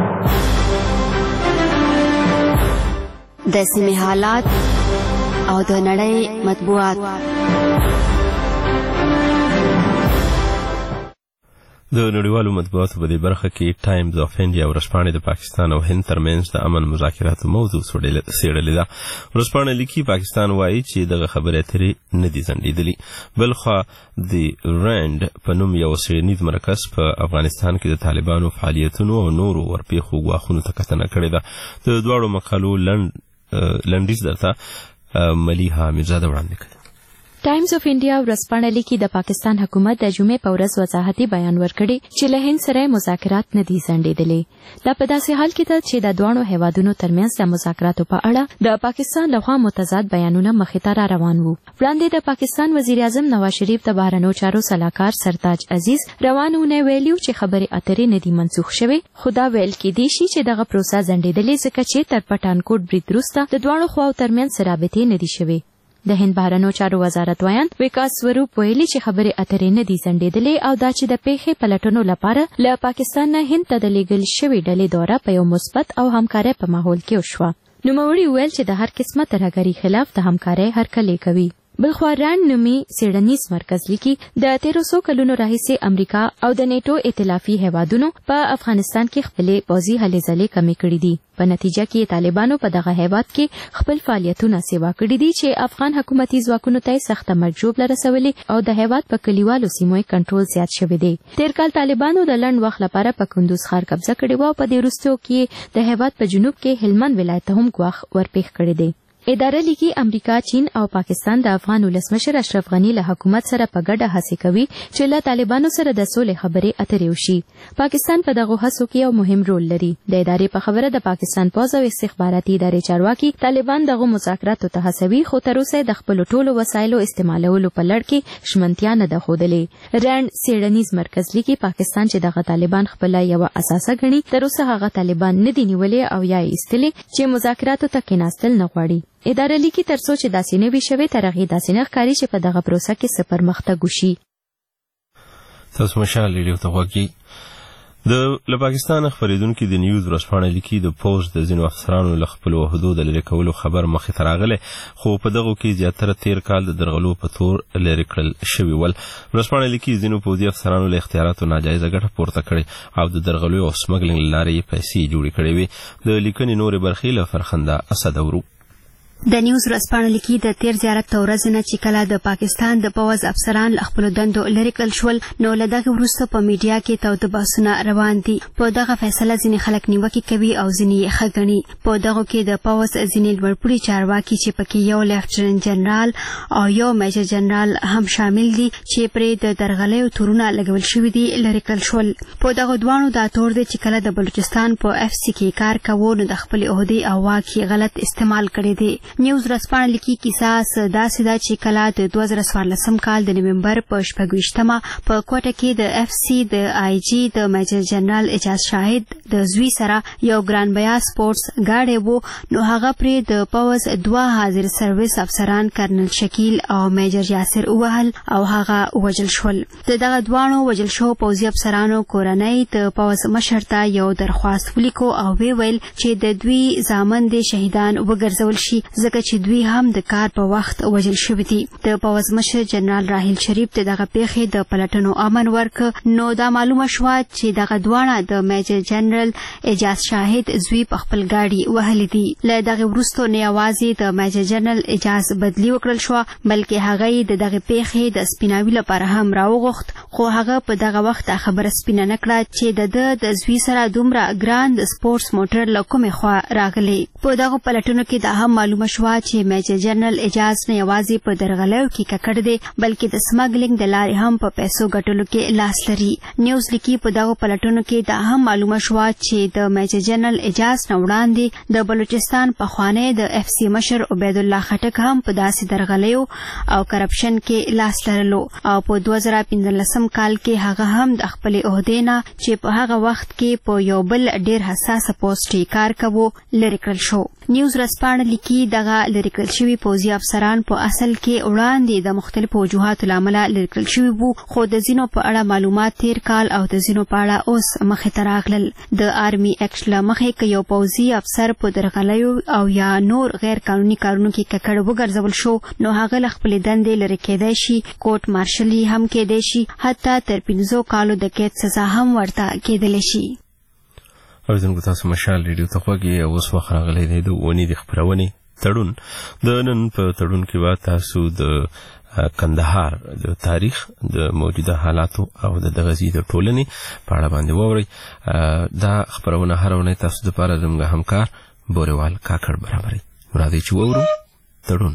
د سیمې حالات او د نړۍ مطبوعات. د نړیوالو مطبوعاتو په دې برخه کې ټایمز اف انډیا ورځپاڼې د پاکستان او هند ترمنځ د امن مذاکراتو موضوع څېړلې ده. ورځپاڼه لیکي پاکستان وایي چې دغه خبرې اترې نه دي ځنډېدلې. بلخوا د رینډ په نوم یو څېړنیز مرکز په افغانستان کې د طالبانو فعالیتونو او نورو ورپېښو ګواښونو ته کتنه کړې ده. د دواړو مقالو لنډیز درته ملیحه میرزاده وړاندې کړي. ټایمز اف انډیا ورځپاڼه لیکي د پاکستان حکومت د جمعې په ورځ وضاحتي بیان ورکړی چې له هند سره مذاکرات نه دي ځنډېدلې. دا په داسې حال کې ده چې د دواړو هیوادونو ترمنځ د مذاکراتو په اړه د پاکستان لخوا متضاد بیانونه مخې ته را روان وو. وړاندې د پاکستان وزیر اعظم نواز شریف د بهرنیو چارو سلاکار سرتاج عزیز روانونه ویلي چې خبرې اترې نه دي منسوخ شوې، خو دا ویل کېدی شي چې دغه پروسه ځنډېدلې ځکه چې تر پټانکوټ برید وروسته د دواړو خواو ترمنځ رابطې نه دي شوې. د هند بهرنیو چارو وزارت ویان وکاس سوروپ ویلي چې خبرې اترې نه دي ځنډېدلې او دا چې د پیښې پلټنو لپاره له پاکستان نه هند ته د لیږل شوې ډلې دوره په یو مثبت او همکارۍ په ماحول کې وشوه. نوموړي وویل چې د هر قسمه ترهګرۍ خلاف د همکارۍ هرکلی کوي. بلخوا رانډ نومي څېړنیز مرکز لیکي د تیرو څو کلونو راهیسې امریکا او د نیټو ائتلافي هیوادونو په افغانستان کې خپلې پوځي هلې ځلې کمې کړې دي. په نتیجه کې طالبانو په دغه هیواد کې خپل فعالیتونه سیوا کړي دي چې افغان حکومتي ځواکونو ته سخته مرجوب لرسولي او د هیواد په کلیوالو سیمو کنټرول زیات شوی دی. تیر کال طالبانو د لنډ وخت لپاره په کندوز ښار قبضه کړی و او په دې وروستیو کې د هیواد په جنوب کې هلمند ولایت ته هم ګواښ ورپېښ کړی دی. اداره لیکي امریکا، چین او پاکستان د افغان ولسمشر اشرف غنی له حکومت سره په ګډه هڅې کوي چې له طالبانو سره د سولې خبرې اترې وشي. پاکستان په دغه هڅو کې یو مهم رول لري. د ادارې په خبره د پاکستان پوځ او استخباراتي ادارې چارواکي طالبان دغه مذاکراتو ته هڅوي، خو تر اوسه د خپلو ټولو وسایلو استعمالولو په لړ کې ژمنتیا نه ده ښودلې. رانډ څېړنیز مرکز لیکي پاکستان چې دغه طالبان خپله یوه اساسه ګڼي، تر اوسه هغه طالبان نه دي نیولې او یا یې ایستلې چې مذاکراتو ته کېناستل نه غواړي. اداره لیکي تر څو چې داسې نه وي شوې تر هغې داسې نه ښکاري چې په دغه پروسه کې څه پرمختګ وشي. تاسو مشال ریډیو ته غوږ یئ. د له پاکستان خپرېدونکي د نیوز ورځپاڼه لیکي د پوځ د ځینو افسرانو له خپلو عهدو د لرې کولو خبر مخې ته راغلی، خو په دغو کې زیاتره تیر کال د درغلو په تور لرې کړل شوي ول. ورځپاڼه لیکي ځینو پوځي افسرانو له اختیاراتو ناجایزه ګټه پورته کړې او د درغلو او سمګلینګ له لارې یې پیسې جوړې کړې وې. د لیکنې نورې برخې له فرخنده اسد اورو. د نیوز ورځپاڼه لیکي د تیر زیارت ته ورځ نه چې کله د پاکستان د پوځ افسران له خپلو دندو لرې کړل شول، نو له دغې وروسته په میډیا کې تاوده بحثونه روان دي. په دغه فیصله ځینې خلک نیوکې کوي او ځینې یې ښه ګڼي. په دغو کې د پوځ ځینې لوړپوړي چارواکي چې پکې یو لیفټننټ جنرال او یو میجر جنرال هم شامل دي چې پرې د درغلیو تورونه لګول شوي دي لرې کړل شول. په دغو دواړو دا تور دی چې کله د بلوچستان په اف سی کې کار کوو نو د خپلې عهدې او واک یې غلط استعمال کړی دی. نیوز ورځپاڼه لیکي کیسه داسې ده چې کله د دوه زره څوارلسم کال د نومبر په شپږویشتمه په کوټه کې د اف سی د آی جي د میجر جنرال اجاز شاهد د زوی سره یو ګران بیا سپورټس ګاډی و، نو هغه پرې د پوځ دوه حاضر سرویس افسران کرنل شکیل او میجر یاسر ووهل او هغه ووژل شول. د دغه دواړو وژل شوو پوځي افسرانو کورنۍ د پوځ مشر ته یو درخواست ولیکو او ویې ویل چې د دوی زامن دې شهیدان وګرځول شي ځکه چې دوی هم د کار په وخت وژل شوي دي. د پوځ مشر جنرال راحیل شریف د دغه پیښې د پلټنو امر ورکړ، نو دا معلومه شوه چې دغه دواړه د میجر جنرال اجاز شاهد زوی په خپل ګاډي وهلی دي. له دغې وروسته نه یوازې د میجر جنرال اجاز بدلی وکړل شوه، بلکې هغه یې د دغې پیښې د سپیناوي لپاره هم راوغوښت، خو هغه په دغه وخت خبره سپینه نه کړه چې د ده د زوی سره دومره ګران د سپورټس موټر له کومې خوا راغلی. په دغو پلټنو کې دا هم معلومه شوه چې میجر جنرال اجاز نه یوازې په درغلیو کې ککړ دی بلکې د سمګلینګ د لارې هم په پیسو ګټلو کې لاس لري. نیوز لیکي په دغو پلټنو کې دا هم معلومه شوه چې د میجر جنرال اجاز نه وړاندې د بلوچستان پخوانی د اف سی مشر عبید الله خټک هم په داسې درغلیو او کرپشن کې لاس لرلو او په دوه زره پنځلسم کال کې هغه هم د خپلې عهدې نه چې په هغه وخت کې په یو بل ډېر حساسه پوسټ کې کار کوو لرې کړل شو. نیوز ورځپاڼه لیکي دغه لرې کړل شوي پوځي افسران په اصل کې وړاندې د مختلفو وجوهاتو له امله لرې کړل شوي وو، خو د ځینو په اړه معلومات تیر کال او د ځینو په اړه اوس مخې ته راغلل. د آرمي اکټ له مخې که یو پوځي افسر په درغلیو او یا نور غیر قانوني کارونو کې ککړ وګرځول شو نو هغه له خپلې دندې لرې کېدای شي، کوټ مارشلي هم کېدای شي، حتی تر پنځو کالو د قید سزا هم ورته کېدلی شي. اوریدونکو تاسو مشال ریډیو ته غوږ یې، اوس وخت راغلی دی د اونۍ د خپرونې تړون. د نن په تړون کې به تاسو د کندهار د تاریخ د موجوده حالاتو او د دغزي د ټولنې په اړه باندې واورئ. دا خپرونه هر اونۍ تاسو دپاره زموږ همکار بورېوال کاکړ برابروي. راځئ چې واورو تړون.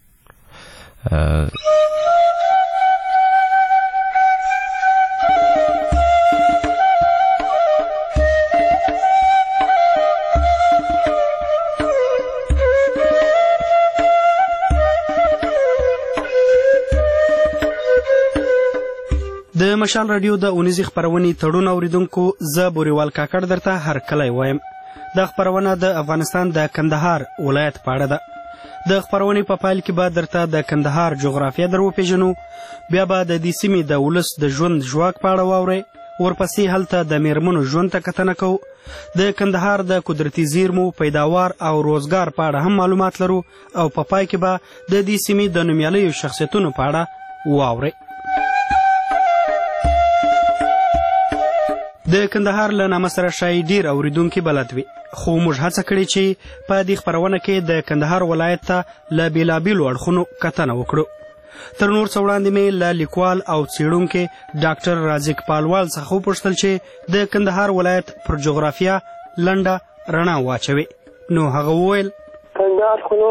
د مشال رادیو د اونیزي خپرونې تړون اوریدونکو، زه بورېوال کاکړ درته هر کلی وایم. دا خپرونه د افغانستان د کندهار ولایت په اړه ده. د خپرونې په پیل کې به درته د کندهار جغرافیه در وپېژنو، بیا به د دې سیمې د ولس د ژوند ژواک په اړه واورئ، ورپسې هلته د میرمنو ژوند ته کتنه کوو، د کندهار د قدرتي زیرمو، پیداوار او روزګار په اړه هم معلومات لرو، او په پای کې به د دې سیمې د نومیالیو شخصیتونو په اړه واورئ. د کندهار له نامه سره شایي ډیر اوریدونکي بلد وي، خو موږ هڅه کړې چې په دې خپرونه کې د کندهار ولایت ته له بېلابېلو اړخونو کتنه وکړو. تر نور څه وړاندې مې له لیکوال او څېړونکي ډاکټر رازق پالوال څخه وپوښتل چې د کندهار ولایت پر جغرافیه لنډه رڼا واچوي. نو هغه وویل کندهار خو نو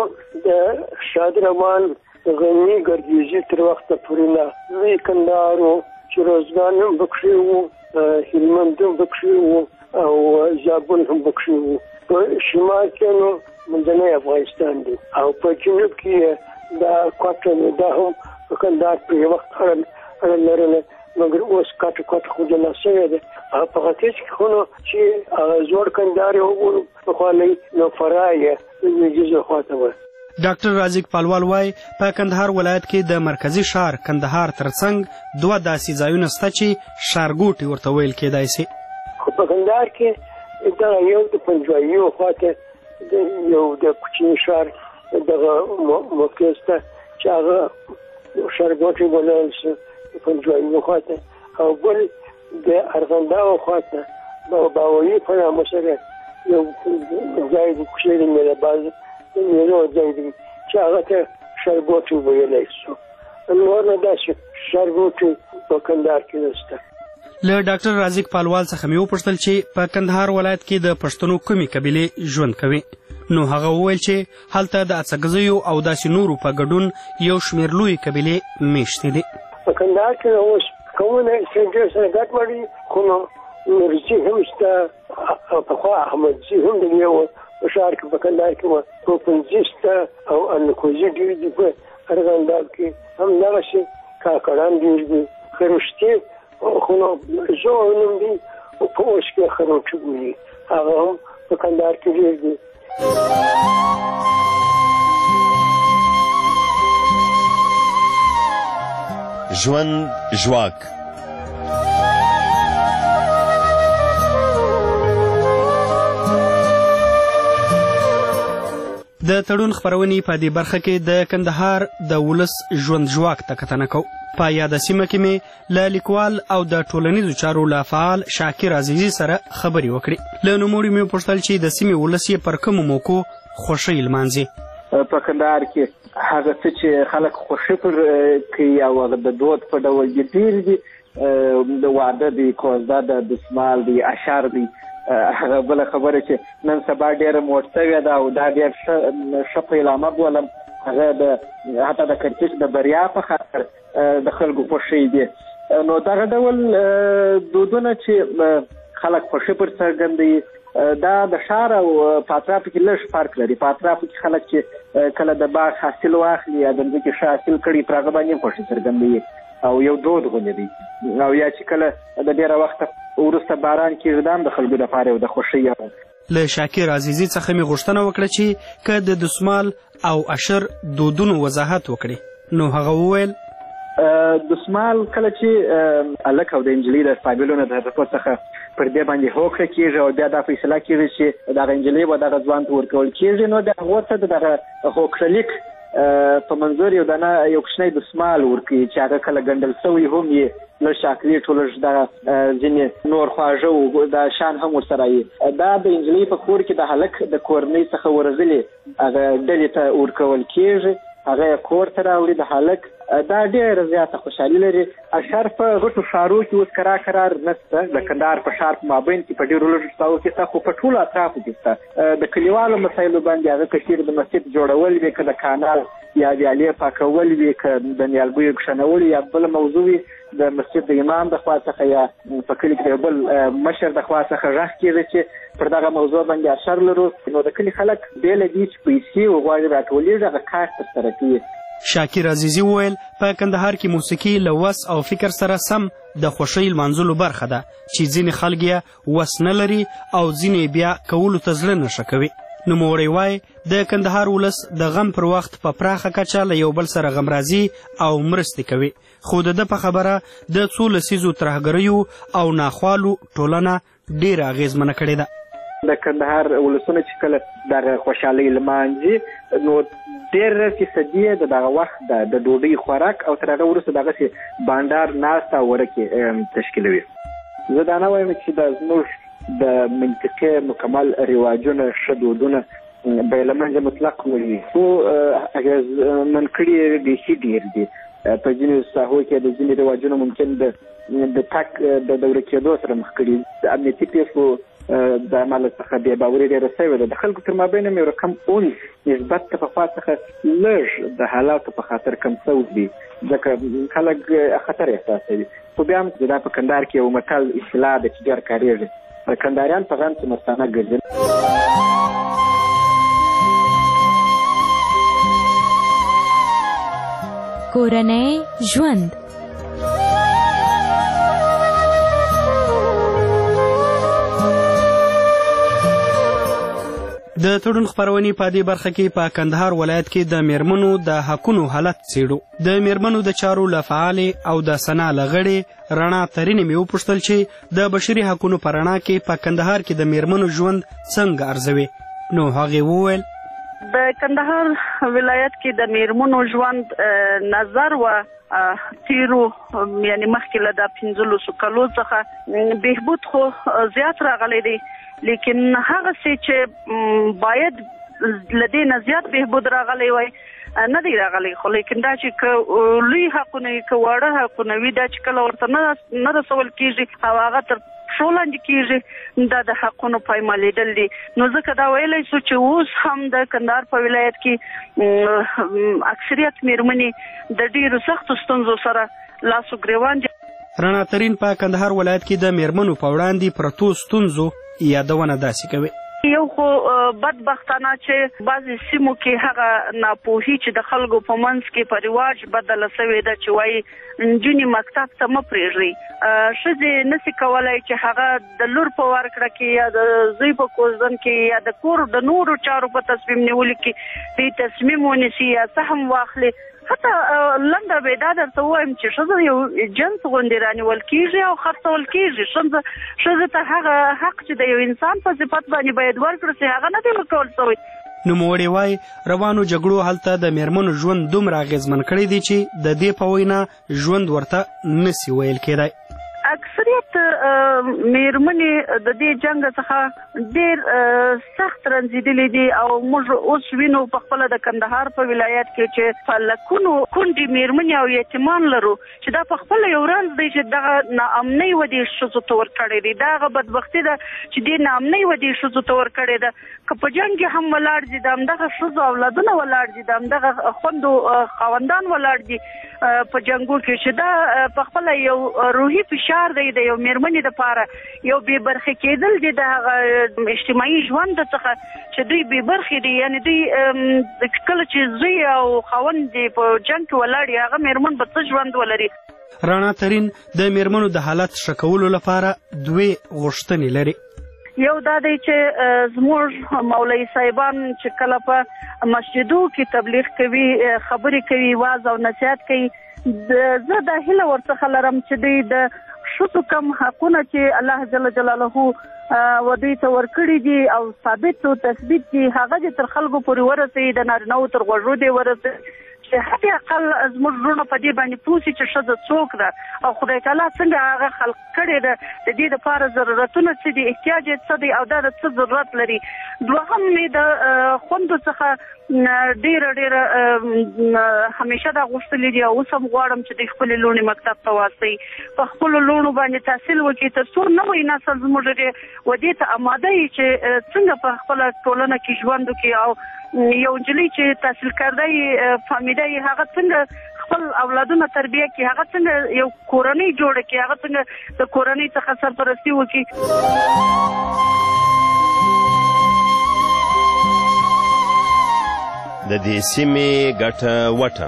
د شادروان غني ګردیزي تر وخته پورې نه لوی کندهار و چې روزګان هم پکښې وو، هلمند هم پکښې وو او زابل هم پکښې وو. په شمال کې نو منځنی افغانستان دی او په جنوب کې دا کوټه نو دا هم په کندهار په یو وخت اړه لرله، مګر اوس کوټه کوټه خو جلا شوې ده. او په ختیځ کې خو نو چې هغه زوړ کندهار یې وګورو پخوانی نو فراه یې لویدیځه خواته وه. ډاکټر رازق پالوال وایي په کندهار ولایت کې د مرکزي ښار کندهار ترڅنګ دوه داسې ځایونه شته چې ښارګوټي ورته ویل کېدای شي. خو په کندهار کې دغه یو د پنجواییو خواته یو د کوچني ښار دغه موقع شته چې هغه ښارګوټي بلل شي د پنجواییو خواته، او بل د ارغنداو خواته د باوایي په نامه سره یو ځای د کوچني د میلهباز یو ځای دی چې هغه ته ښارګوټي ویلی شو. نور نه داسې ښارګوټي په کندهار کې نشته. له ډاکټر رازق پالوال څخه مې وپوښتل چې په کندهار ولایت کې د پښتنو کومې قبیلې ژوند کوي. نو هغه وویل چې هلته د اڅګزیو او داسې نورو په ګډون یو شمېر لویې قبیلې میشتې دي. په کندهار کې اوس قومونه ډېر سره ګډوډ دي، خو نو نورزي هم شته، پخوا احمدزي هم د یو په ښار کې په کندهار کې وه، توپنځي شته او الکوزي ډېر دي، په ارغنداب کې همدغسې کاکړان ډېر دي، خروشتي خو نو زوړ نوم دي او په اوس کې خروټي بولي، هغه هم په کندهار کې ډېر دي. ژوند ژواک د تړون خپرونې په دې برخه کې د کندهار د ولس ژوند ژواک ته کتنه کوو. په یاده سیمه کې مې له لیکوال او د ټولنیزو چارو له فعال شاکر عزیزي سره خبرې وکړې. له نوموړي مې وپوښتل چې د سیمې ولس یې پر کومو موقعو خوښۍ لمانځي. په کندهار کې هغه څه چې خلک خوښي پر کوي او هغه د دود په ډول دي ډېر دي، د واده دی، کوزده ده، دسمال دی، اشر دی. هغه بله خبره چې نن سبا ډېره موټ شوې ده او دا ډېر ښه پیلامه بولم، هغه د حتی د کرکټ د بریا په خاطر د خلکو خوښۍ دي. نو دغه ډول دودونه چې خلک خوښي پر څرګندوي دا د ښار او په اطرافو کې لږ فرق لري. په اطرافو کې خلک چې کله د باغ حاصل واخلي یا د ځمکې ښه حاصل کړي پر هغه باندې خوښي څرګندوي او یو دود غوندې دی، او یا چې کله د ډېره وخته وروسته باران کېږي دا هم د خلکو دپاره یو د خوښۍ. له شاکر عزیزي څخه مې غوښتنه وکړه چې که د دسمال او اشر دودونو وضاحت وکړي. نو هغه وویل دسمال کله چې هلک او د نجلۍ د قابلونو د رپوت څخه پر دې باندې هوکړه کېږي او بیا دا فیصله کېږي چې دغه نجلۍ به دغه ځوان ته ورکول کېږي، نو د هغو ته د دغه هوکړلیک په منظور یو دانه یو کوچنی دسمال ورکوي چې هغه کله ګنډل شوی هم یې لږ چاکلیټ و لږ دغه ځینې نور خواږه و دا شیان هم ورسره وي. دا د نجلۍ په کور کې د هلک د کورنۍ څخه ورغلې هغه ډلې ته ورکول کېږي، هغه یې کور ته راوړي د هلک. دا ډېره زیاته خوشحالي لري. اشر په غټو ښارو کې اوس کرار کرار نشته، د کندهار په ښار په مابین کې په ډېرو لږو ساحو کې شته، خو په ټولو اطرافو کې شته. د کلیوالو مسایلو باندې هغه که چېرې د مسجد جوړول وي، که د کانال یا ویالې پاکول وي، که د نیالګیو کښېنول یا بله موضوع وي، د مسجد د امام د خوا څخه یا په کلي کې د بل مشر د خوا څخه غږ کېږي چې پر دغه موضوع باندې اشر لرو، نو د کلي خلک بې له دې چې پیسې وغواړي راټولېږي هغه کار ترسره کوي. شاکر عزیزي وویل په کندهار کې موسیقي له وس او فکر سره سم د خوښۍ لمانځلو برخه ده چې ځینې خلک یې وس نه لري او ځینې بیا کولو ته زړه نښه کوي. نوموړی وایي د کندهار ولس د غم پر وخت په پراخه کچه له یو بل سره غمرازي او مرستې کوي، خو د ده په خبره د څو لسیزو ترهګریو او ناخوالو ټولنه ډېره اغېزمنه کړې ده. د کندهار ولسونه چې کله دغه خوشحالۍ لمانځي نو ډېر فیصدي د دغه وخت د ډوډۍ خوراک او تر هغه وروسته دغسې بانډار ناسته ورکې تشکیلوي. زه دا نه وایم چې دا زموږ د منطقې مکمل رواجونه ښه دودونه به یې له منځه مطلق ووي، خو اغېزمن کړي بیخي ډېر دي. په ځینو ساحو کې د ځینې رواجونه ممکن د تک د دوره کېدو سره مخ کړي. د امنیتي پیښو د عمله څخه بې باوري ډېره سوې ده. د خلکو تر مابین هم یو رقم اون نسبت ته پخوا څخه لږ د حالاتو په خاطر کم سوی دي، ځکه خلک خطر احساسوي. خو بیا هم دا په کندهار کې یو متل اصطلاح ده چې ډېر کارېږي، کندهاریان په غم کې مستانه ګرځي. کورنۍ ژوند د تړون خپرونې په دې برخه کې په کندهار ولایت کې د میرمنو د حقونو حالت څېړو. د میرمنو د چارو له فعالې او د سنا له غړې رڼا ترینې مې وپوښتل چې د بشري حقونو په رڼا کې په کندهار کې د میرمنو ژوند څنګه ارزوي. نو هغې وویل د کندهار ولایت کې د میرمنو ژوند نظر و تیرو یعنی مخکې له د پنځلسو کلو څخه بهبود خو زیات راغلی دی، لیکن هغه څه چې باید له دې نه زیات بهبود راغلی وای نه دی راغلی. خو لیکن دا چې که لوی حقونه وي که واړه حقونه وي دا چې کله ورته نه رسول کېږي او هغه تر پښو لاندې کېږي دا د حقونو پایمالېدل دي. نو ځکه دا ویلی شو چې اوس هم د کندهار په ولایت کې اکثریت میرمنې د ډېرو سختو ستونزو سره لاس و ګرېوان دي. رڼا ترین په کندهار ولایت کې د میرمنو په وړاندې پرتو ستونزو یادونه داسې کوي. یو خو بدبختانه چې بعضې سیمو کې هغه ناپوهي چې د خلکو په منځ کې په رواج بدله سوې ده چې وایي نجونې مکتب ته مه پرېږدئ. ښځې نسي کولی چې هغه د لور په ورکړه کې یا د زوی په کوزدن کې یا د کور د نورو چارو په تصمیم نیولو کې دې تصمیم ونیسي یا سهم واخلي. حتی لنډه به دا درته ووایم چې ښځه یو جنس غوندې رانیول کېږي او خرڅول کېږي. ښځې ته هغه حق چې د یو انسان په صفت باندې باید ورکړل سي هغه نه دی ورکول سوی. نوموړی وایي روانو جګړو هلته د میرمنو ژوند دومره اغېزمن کړی دی چې د دې په وینا ژوند ورته نسي ویل کېدی. اکثریت میرمنې د دې جنګ څخه ډېر سخت رنځېدلې دي او موږ اوس وینو په خپله د کندهار په ولایت کې چې په لکونو کونډې میرمنې او یتیمان لرو چې دا په خپله یو رنځ دی چې دغه ناامنۍ ودې ښځو ته ورکړی دی. دا هغه بدبختي ده چې دې ناامنۍ ودې ښځو ته ورکړې ده. که په جنګ کې هم ولاړ دي د همدغه ښځو اولادونه ولاړ دي د همدغه خوندو خاوندان ولاړ دي په جنګو کې چې دا په خپله یو روحي فشار دی د یو میرمنې دپاره یو بې برخې کېدل دي د هغه اجتماعي ژوند څخه چې دوی بې برخې دي. یعنې دوی کله چې زوی او خاوند دي په جنګ کې ولاړ هغه میرمن به څه ژوند ولري. رڼا ترین د میرمنو د حالت ښه کولو لپاره دوې غوښتنې لري. یو دا دی چې زموږ مولوي صاحبان چې کله په مسجدو کې تبلیغ کوي خبرې کوي واعظ او نصیحت کوي زه دا هیله ورڅخه لرم چې دوی د ښځو کم حقونه چې الله جل جلاله و دوی ته ورکړي دي او ثابت او تثبیت دي هغه د تر خلکو پورې ورسوي د نارینهو تر غوږو دې ورسوي چې حتی اقل زموږ وروڼه په دې باندې پوه شي چې ښځه څوک ده او خدای تعالی څنګه هغه خلق کړې ده د دې دپاره ضرورتونه څه دي احتیاج یې څه دی او دا د څه ضرورت لري. دوهم مې د خوندو څخه ډېره ډېره همیشه دا غوښتلي دي او اوس هم غواړم چې دوی خپلې لوڼې مکتب ته واستوي په خپلو لوڼو باندې تحصیل وکړي تر څو نوی نسل زموږ ودې ته اماده وي چې څنګه په خپله ټولنه کې ژوند وکړي او یو نجلۍ چې تحصیل کرده یې فهمیده یې هغه څنګه خپل اولادونه تربیه کړي هغه څنګه یو کورنۍ جوړه کړي هغه څنګه د کورنۍ څخه سرپرستي وکړي. د دې سیمې ګټه وټه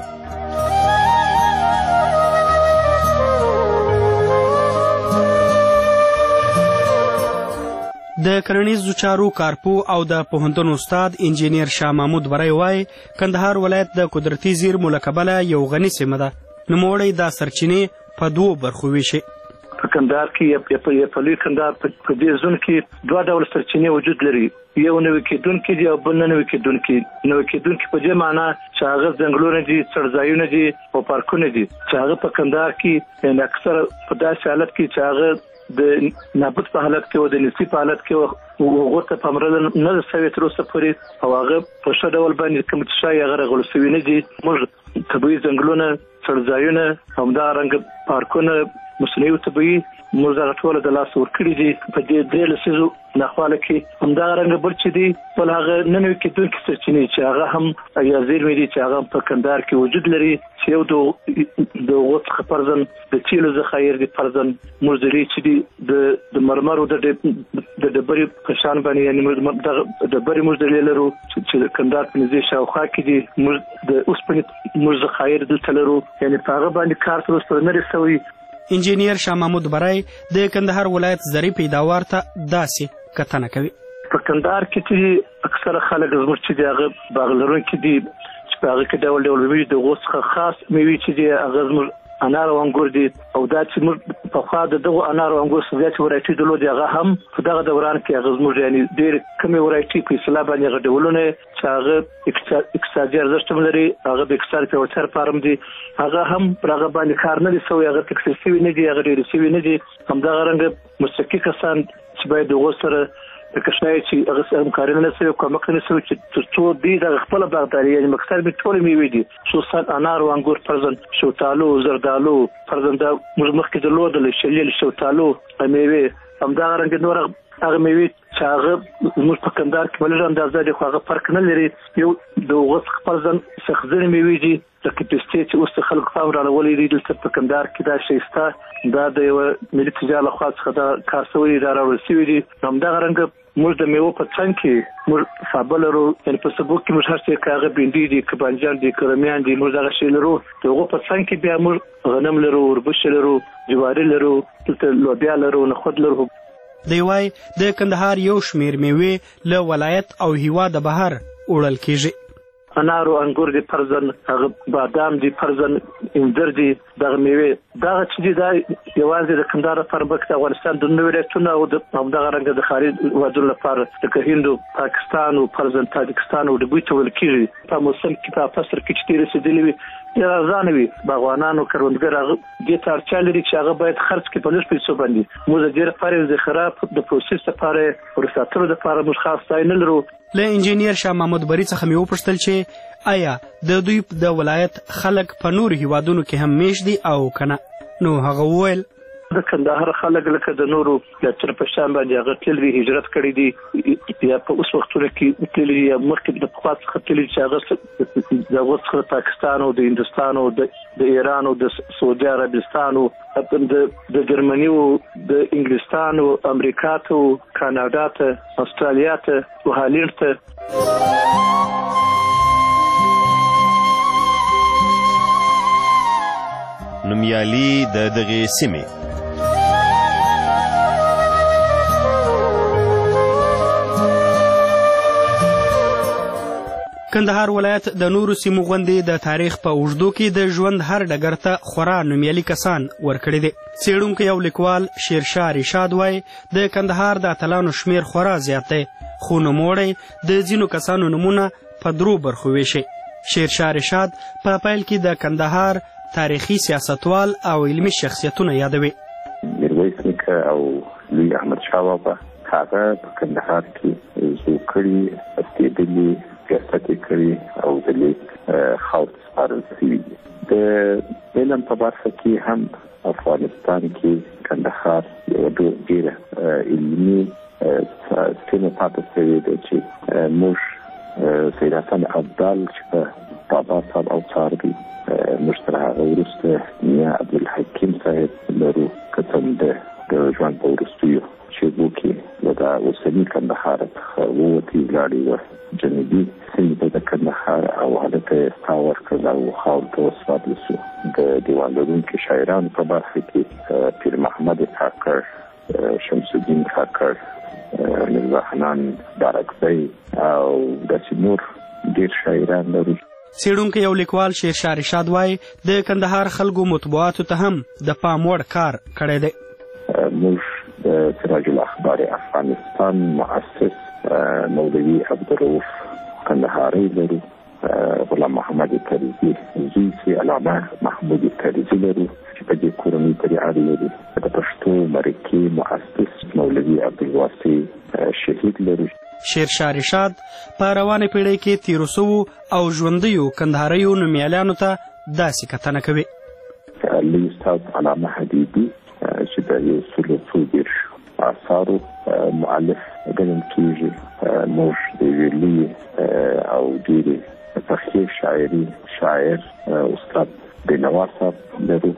د کرنیزو چارو کارپو او د پوهنتون استاد انجینیر شاه محمود بری وایي کندهار ولایت د قدرتي زیرمو له کبله یو غني سیمه ده. نوموړی دا سرچینې په دوو برخو ویشي. په کندهار کې په لوی کندهار په دې زون کې دوه ډول سرچینې وجود لري. یو نوي کېدونکي دي او بل نه نوي کېدونکي. نوي کېدونکي په دې معنا چې هغه ځنګلونه دي څړځایونه دي او پارکونه دي چې هغه په کندهار کې اکثره په داسې حالت کې چې هغه د نابود په حالت کې او د نسبي په حالت کې هغو ته پاملرنه نه ده سوې تر اوسه پورې او هغه په ښه ډول باندې کوم چې ښایي هغه رغول سوي نه دي. موږ طبیعي ځنګلونه څړځایونه همدارنګه پارکونه مصنوعي طبیعي موږ دغه ټوله د لاسه ورکړي دي په دې درې لسیزو ناخواله کې. همدارنګه بل چې دي بل هغه نه نوي کېدونکي سرچینې چې هغه هم یا زیرمې دي چې هغه په کندهار کې وجود لري چې یو د هغو څخه فرضاً د تیلو ذخایر دي فرضاً موږ چې دي د مرمرو د ډبرې په شان باندې یعنې دغه ډبرې موږ درې لرو چې د کندهار په نږدې شاوخوا کې دي. موږ د اوسپنې موږ ذخایر دلته لرو یعنې په هغه باندې کار تر اوسه پورې نه دی سوی. انجینیر شاه محمود بری د کندهار ولایت زرعي پیداوار ته داسې کتنه کوي. په کندهار کې چې اکثره خلک زموږ چې دي هغه باغ لرونکي دي چې په هغه کې ډول ډول مېوې د هغو څخه خاص مېوې چې دي هغه زموږ انار او انګور دي او دا چې موږ پخوا د دغو انار او انګور څخه زیاتې ورایټي درلودې هغه هم په دغه دوران کې هغه زموږ یعنې ډېرې کمې ورایټي په اصطلاح باندې هغه ډولونه چې هغه اقتصادي ارزښت هم لري هغه د اقتصاد پیاوړتیا لپاره هم دي هغه هم پر هغه باندې کار نه دي سوی هغه تکثیر سوي نه دي هغه ډېرې سوي نه دي. همدغه رنګه مستقي کسان چې باید د هغو سره لکه شاید چې هغه سره همکاري نه سوي کومک نه سوي چې تر څو دوی دغه خپله باغداري یعنې مقصد مې ټولې مېوې دي خصوصا انار او انګور فرضاً شوتالو زردالو فرضاً دا موږ مخکې درلودل شلیل شوتالو مېوې همدغه رنګه نور هغه مېوې چې هغه زموږ په کندهار کې په لږه اندازه دي خو هغه فرق نه لري. یو د هغو څخه فرضاً سختځنې مېوې دي لکه پستې چې اوس د خلکو پام راړولی دی دلته په کندهار کې دا شی شته دا د یوه ملي تجارت لخوا څخه دا کار سوی دی دا راوړل سوي دي. همدغه رنګه موږ د میوو په څنګ کې موږ فابه لرو یعنې په سبو کې موږ هر څه که هغه بینډي دي که بانجان دي که رومیان دي موږ دغه شی لرو. د هغو په څنګ کې بیا موږ غنم لرو وربشې لرو جواري لرو دلته لوبیا لرو نخود لرو. دی وایي د کندهار یو شمېر میوې له ولایت او هیواده بهر وړل کېږي. انار او انګور دي فرضاً هغه بادام دي فرضاً انځر دي دغه میوې دغه چې دي دا یوازې د کندهار لپاره بلکې د افغانستان د نورو ولایتونو او همدغه رنګه د خارج هېوادونو لپاره لکه هند او پاکستان او فرضاً تاجکستان او دوی ته ویل کېږي په موسم کې په فصل کې چې تېرې رسېدلې وي ډېر ارزانه وي. باغوانان او کروندګر هغه دې ته اړتیا لري چې هغه باید خرڅ کړي په لږ پیسو باندې. موږ د دې لپاره یو ذخیره د پروسس لپاره او د ساتلو لپاره موږ خاص ځای نه لرو. له انجینیر شاه محمود بری څخه مې وپوښتل چې آیا د دوی د ولایت خلک په نورو هیوادونو کې هم میشت دي او که نه؟ نو هغه وویل د کندهار خلک لکه د نورو یاتر په شان باندې هغه تللي دي هجرت کړی دي یا په اوس وختونو کې تللي دي یا مخکې د پخوا څخه تللي چې هغه د هغو څخه پاکستان او د هندوستان او د ایران او د سعودي عربستان او د جرمني او د انګلستان او امریکا ته او کاناډا ته استرالیا ته او هالند ته. نومیالي د دغې سیمې کندهار ولایت د نورو سیمو غوندې د تاریخ په اوږدو کې د ژوند هر ډګر ته خورا نومیالي کسان ورکړي دي. څېړونکی او لیکوال شیرشاه رشاد وایي د کندهار د اتلانو شمیر خورا زیات دی، خو نوموړی د ځینو کسانو نومونه په درو برخو ویشي. شیرشاه رشاد په پیل کې د کندهار تاریخي سیاستوال او علمي شخصیتونه یادوي. میرویس نیکه او لوی احمدشاه بابا هغه په کندهار کې زو کړي، استېدلي سیاست یې کړي او د لیک خاورې سپارل سوي دي. د علم په برخه کې هم افغانستان کې کندهار یوه ډېره علمي سیمه پاتې شوې ده چې موږ سید حسن ابدال چې په بابا صاحب او څار دي، موږ تر هغه وروسته میا عبدالحکیم صاحب لرو، که څه د ژوند په وروستیو شېبو کې له دا اوسني کندهار څخه ووتې ولاړې وه جنوبي سیمې ته د کندهار او هلته یې ستا ورکړل او خاورو ته وسپارل سو. د دیوان لرونکي شاعرانو په برخه کې پیر محمد کاکړ، شمس الدین کاکړ، میرزا حنان بارکزی او داسې نور ډېر شاعران لرو. څېړونکی او لیکوال شیرشاه رشاد وایي د کندهار خلکو مطبوعاتو ته هم د پام وړ کار کړی دی. موږ د سراج الاخبار افغانستان مؤسس مولوي عبدالرؤوف کندهاري لرو، غلام محمد طریزي زوی چې علامه محمود طریزي لرو چې په دې کورنۍ پورې اړه لري. د پښتو مرکې مؤسس مولوي عبدالواسع شهید لرو. شیرشاه رشاد په روانه پیړۍ کې تیرو سوو او ژوندیو کندهاریو نومیالیانو ته داسې کتنه کوي. لوی استاد علامه حبیبي چې د یو سلو څو دېرش آثارو مؤلف ګڼل کېږي. موږ د یوې لویې او ډېرې پخې شاعري شاعر استاد بینوا صاحب لرو.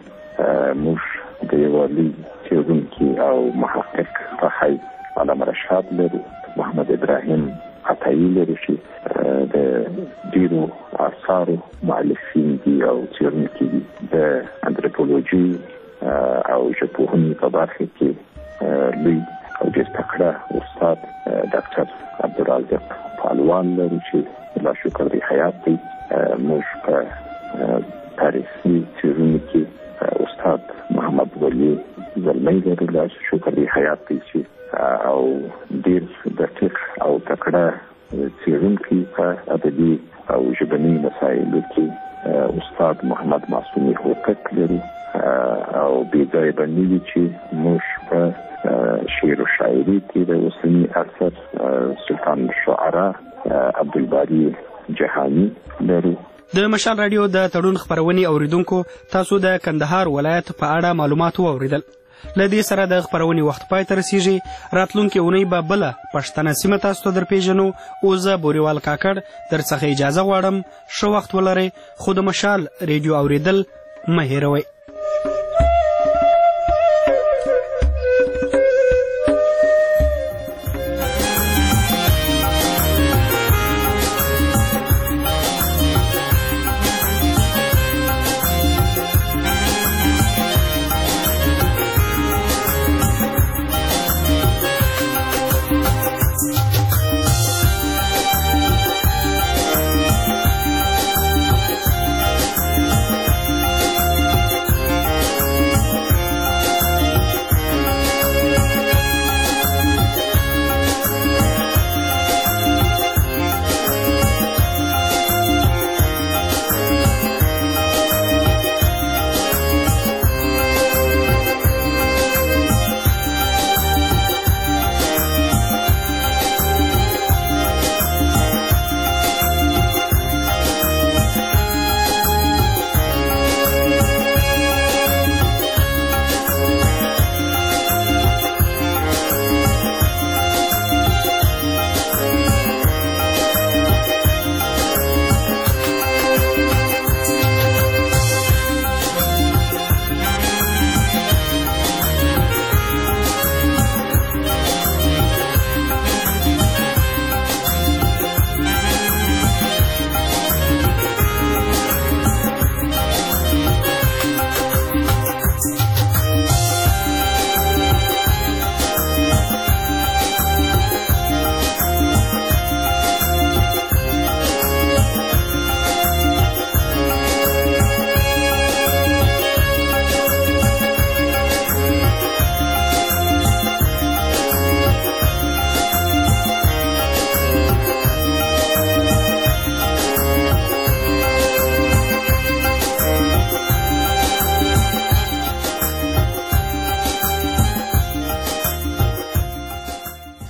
موږ د یوه لوی څېړونکي او محقق په حیث علامه رشاد لرو. محمد ابراهیم عطایي لرو چې د ډېرو آثارو مؤلفین دي او څېړونکي دي. د انتروپولوژي او ژبپوهنې په برخه کې لوی او ډېر تکړه استاد ډاکټر عبدالرازق پالوان لرو چې لا شکر دی حیات دی. موږ په تاریخي څېړنو کې استاد محمد ولی زلمی لرو، لا شکر دی حیات دی چې او ډېر دقیق او تکړه څېړونکي په ادبي او ژبني مسایلو کې استاد محمد معصومي هوتک لرو. او بې ځایه به نه وي چې موږ په شعر و شاعري کې د اوسني عصر سلطان الشعرا عبدالباري جهاني لرو. د مشال راډیو د تړون خپرونې اوریدونکو، تاسو د کندهار ولایت په اړه معلومات واوریدل. له دې سره د خپرونې وخت پای ته رسیږي. راتلونکې اونۍ به بله پښتنه سیمه تاسو ته درپېژنو. اوس زه بوریوال کاکړ در څخه اجازه غواړم. ښه وخت ولرئ، خو د مشال راډیو اوریدل مه هېروئ.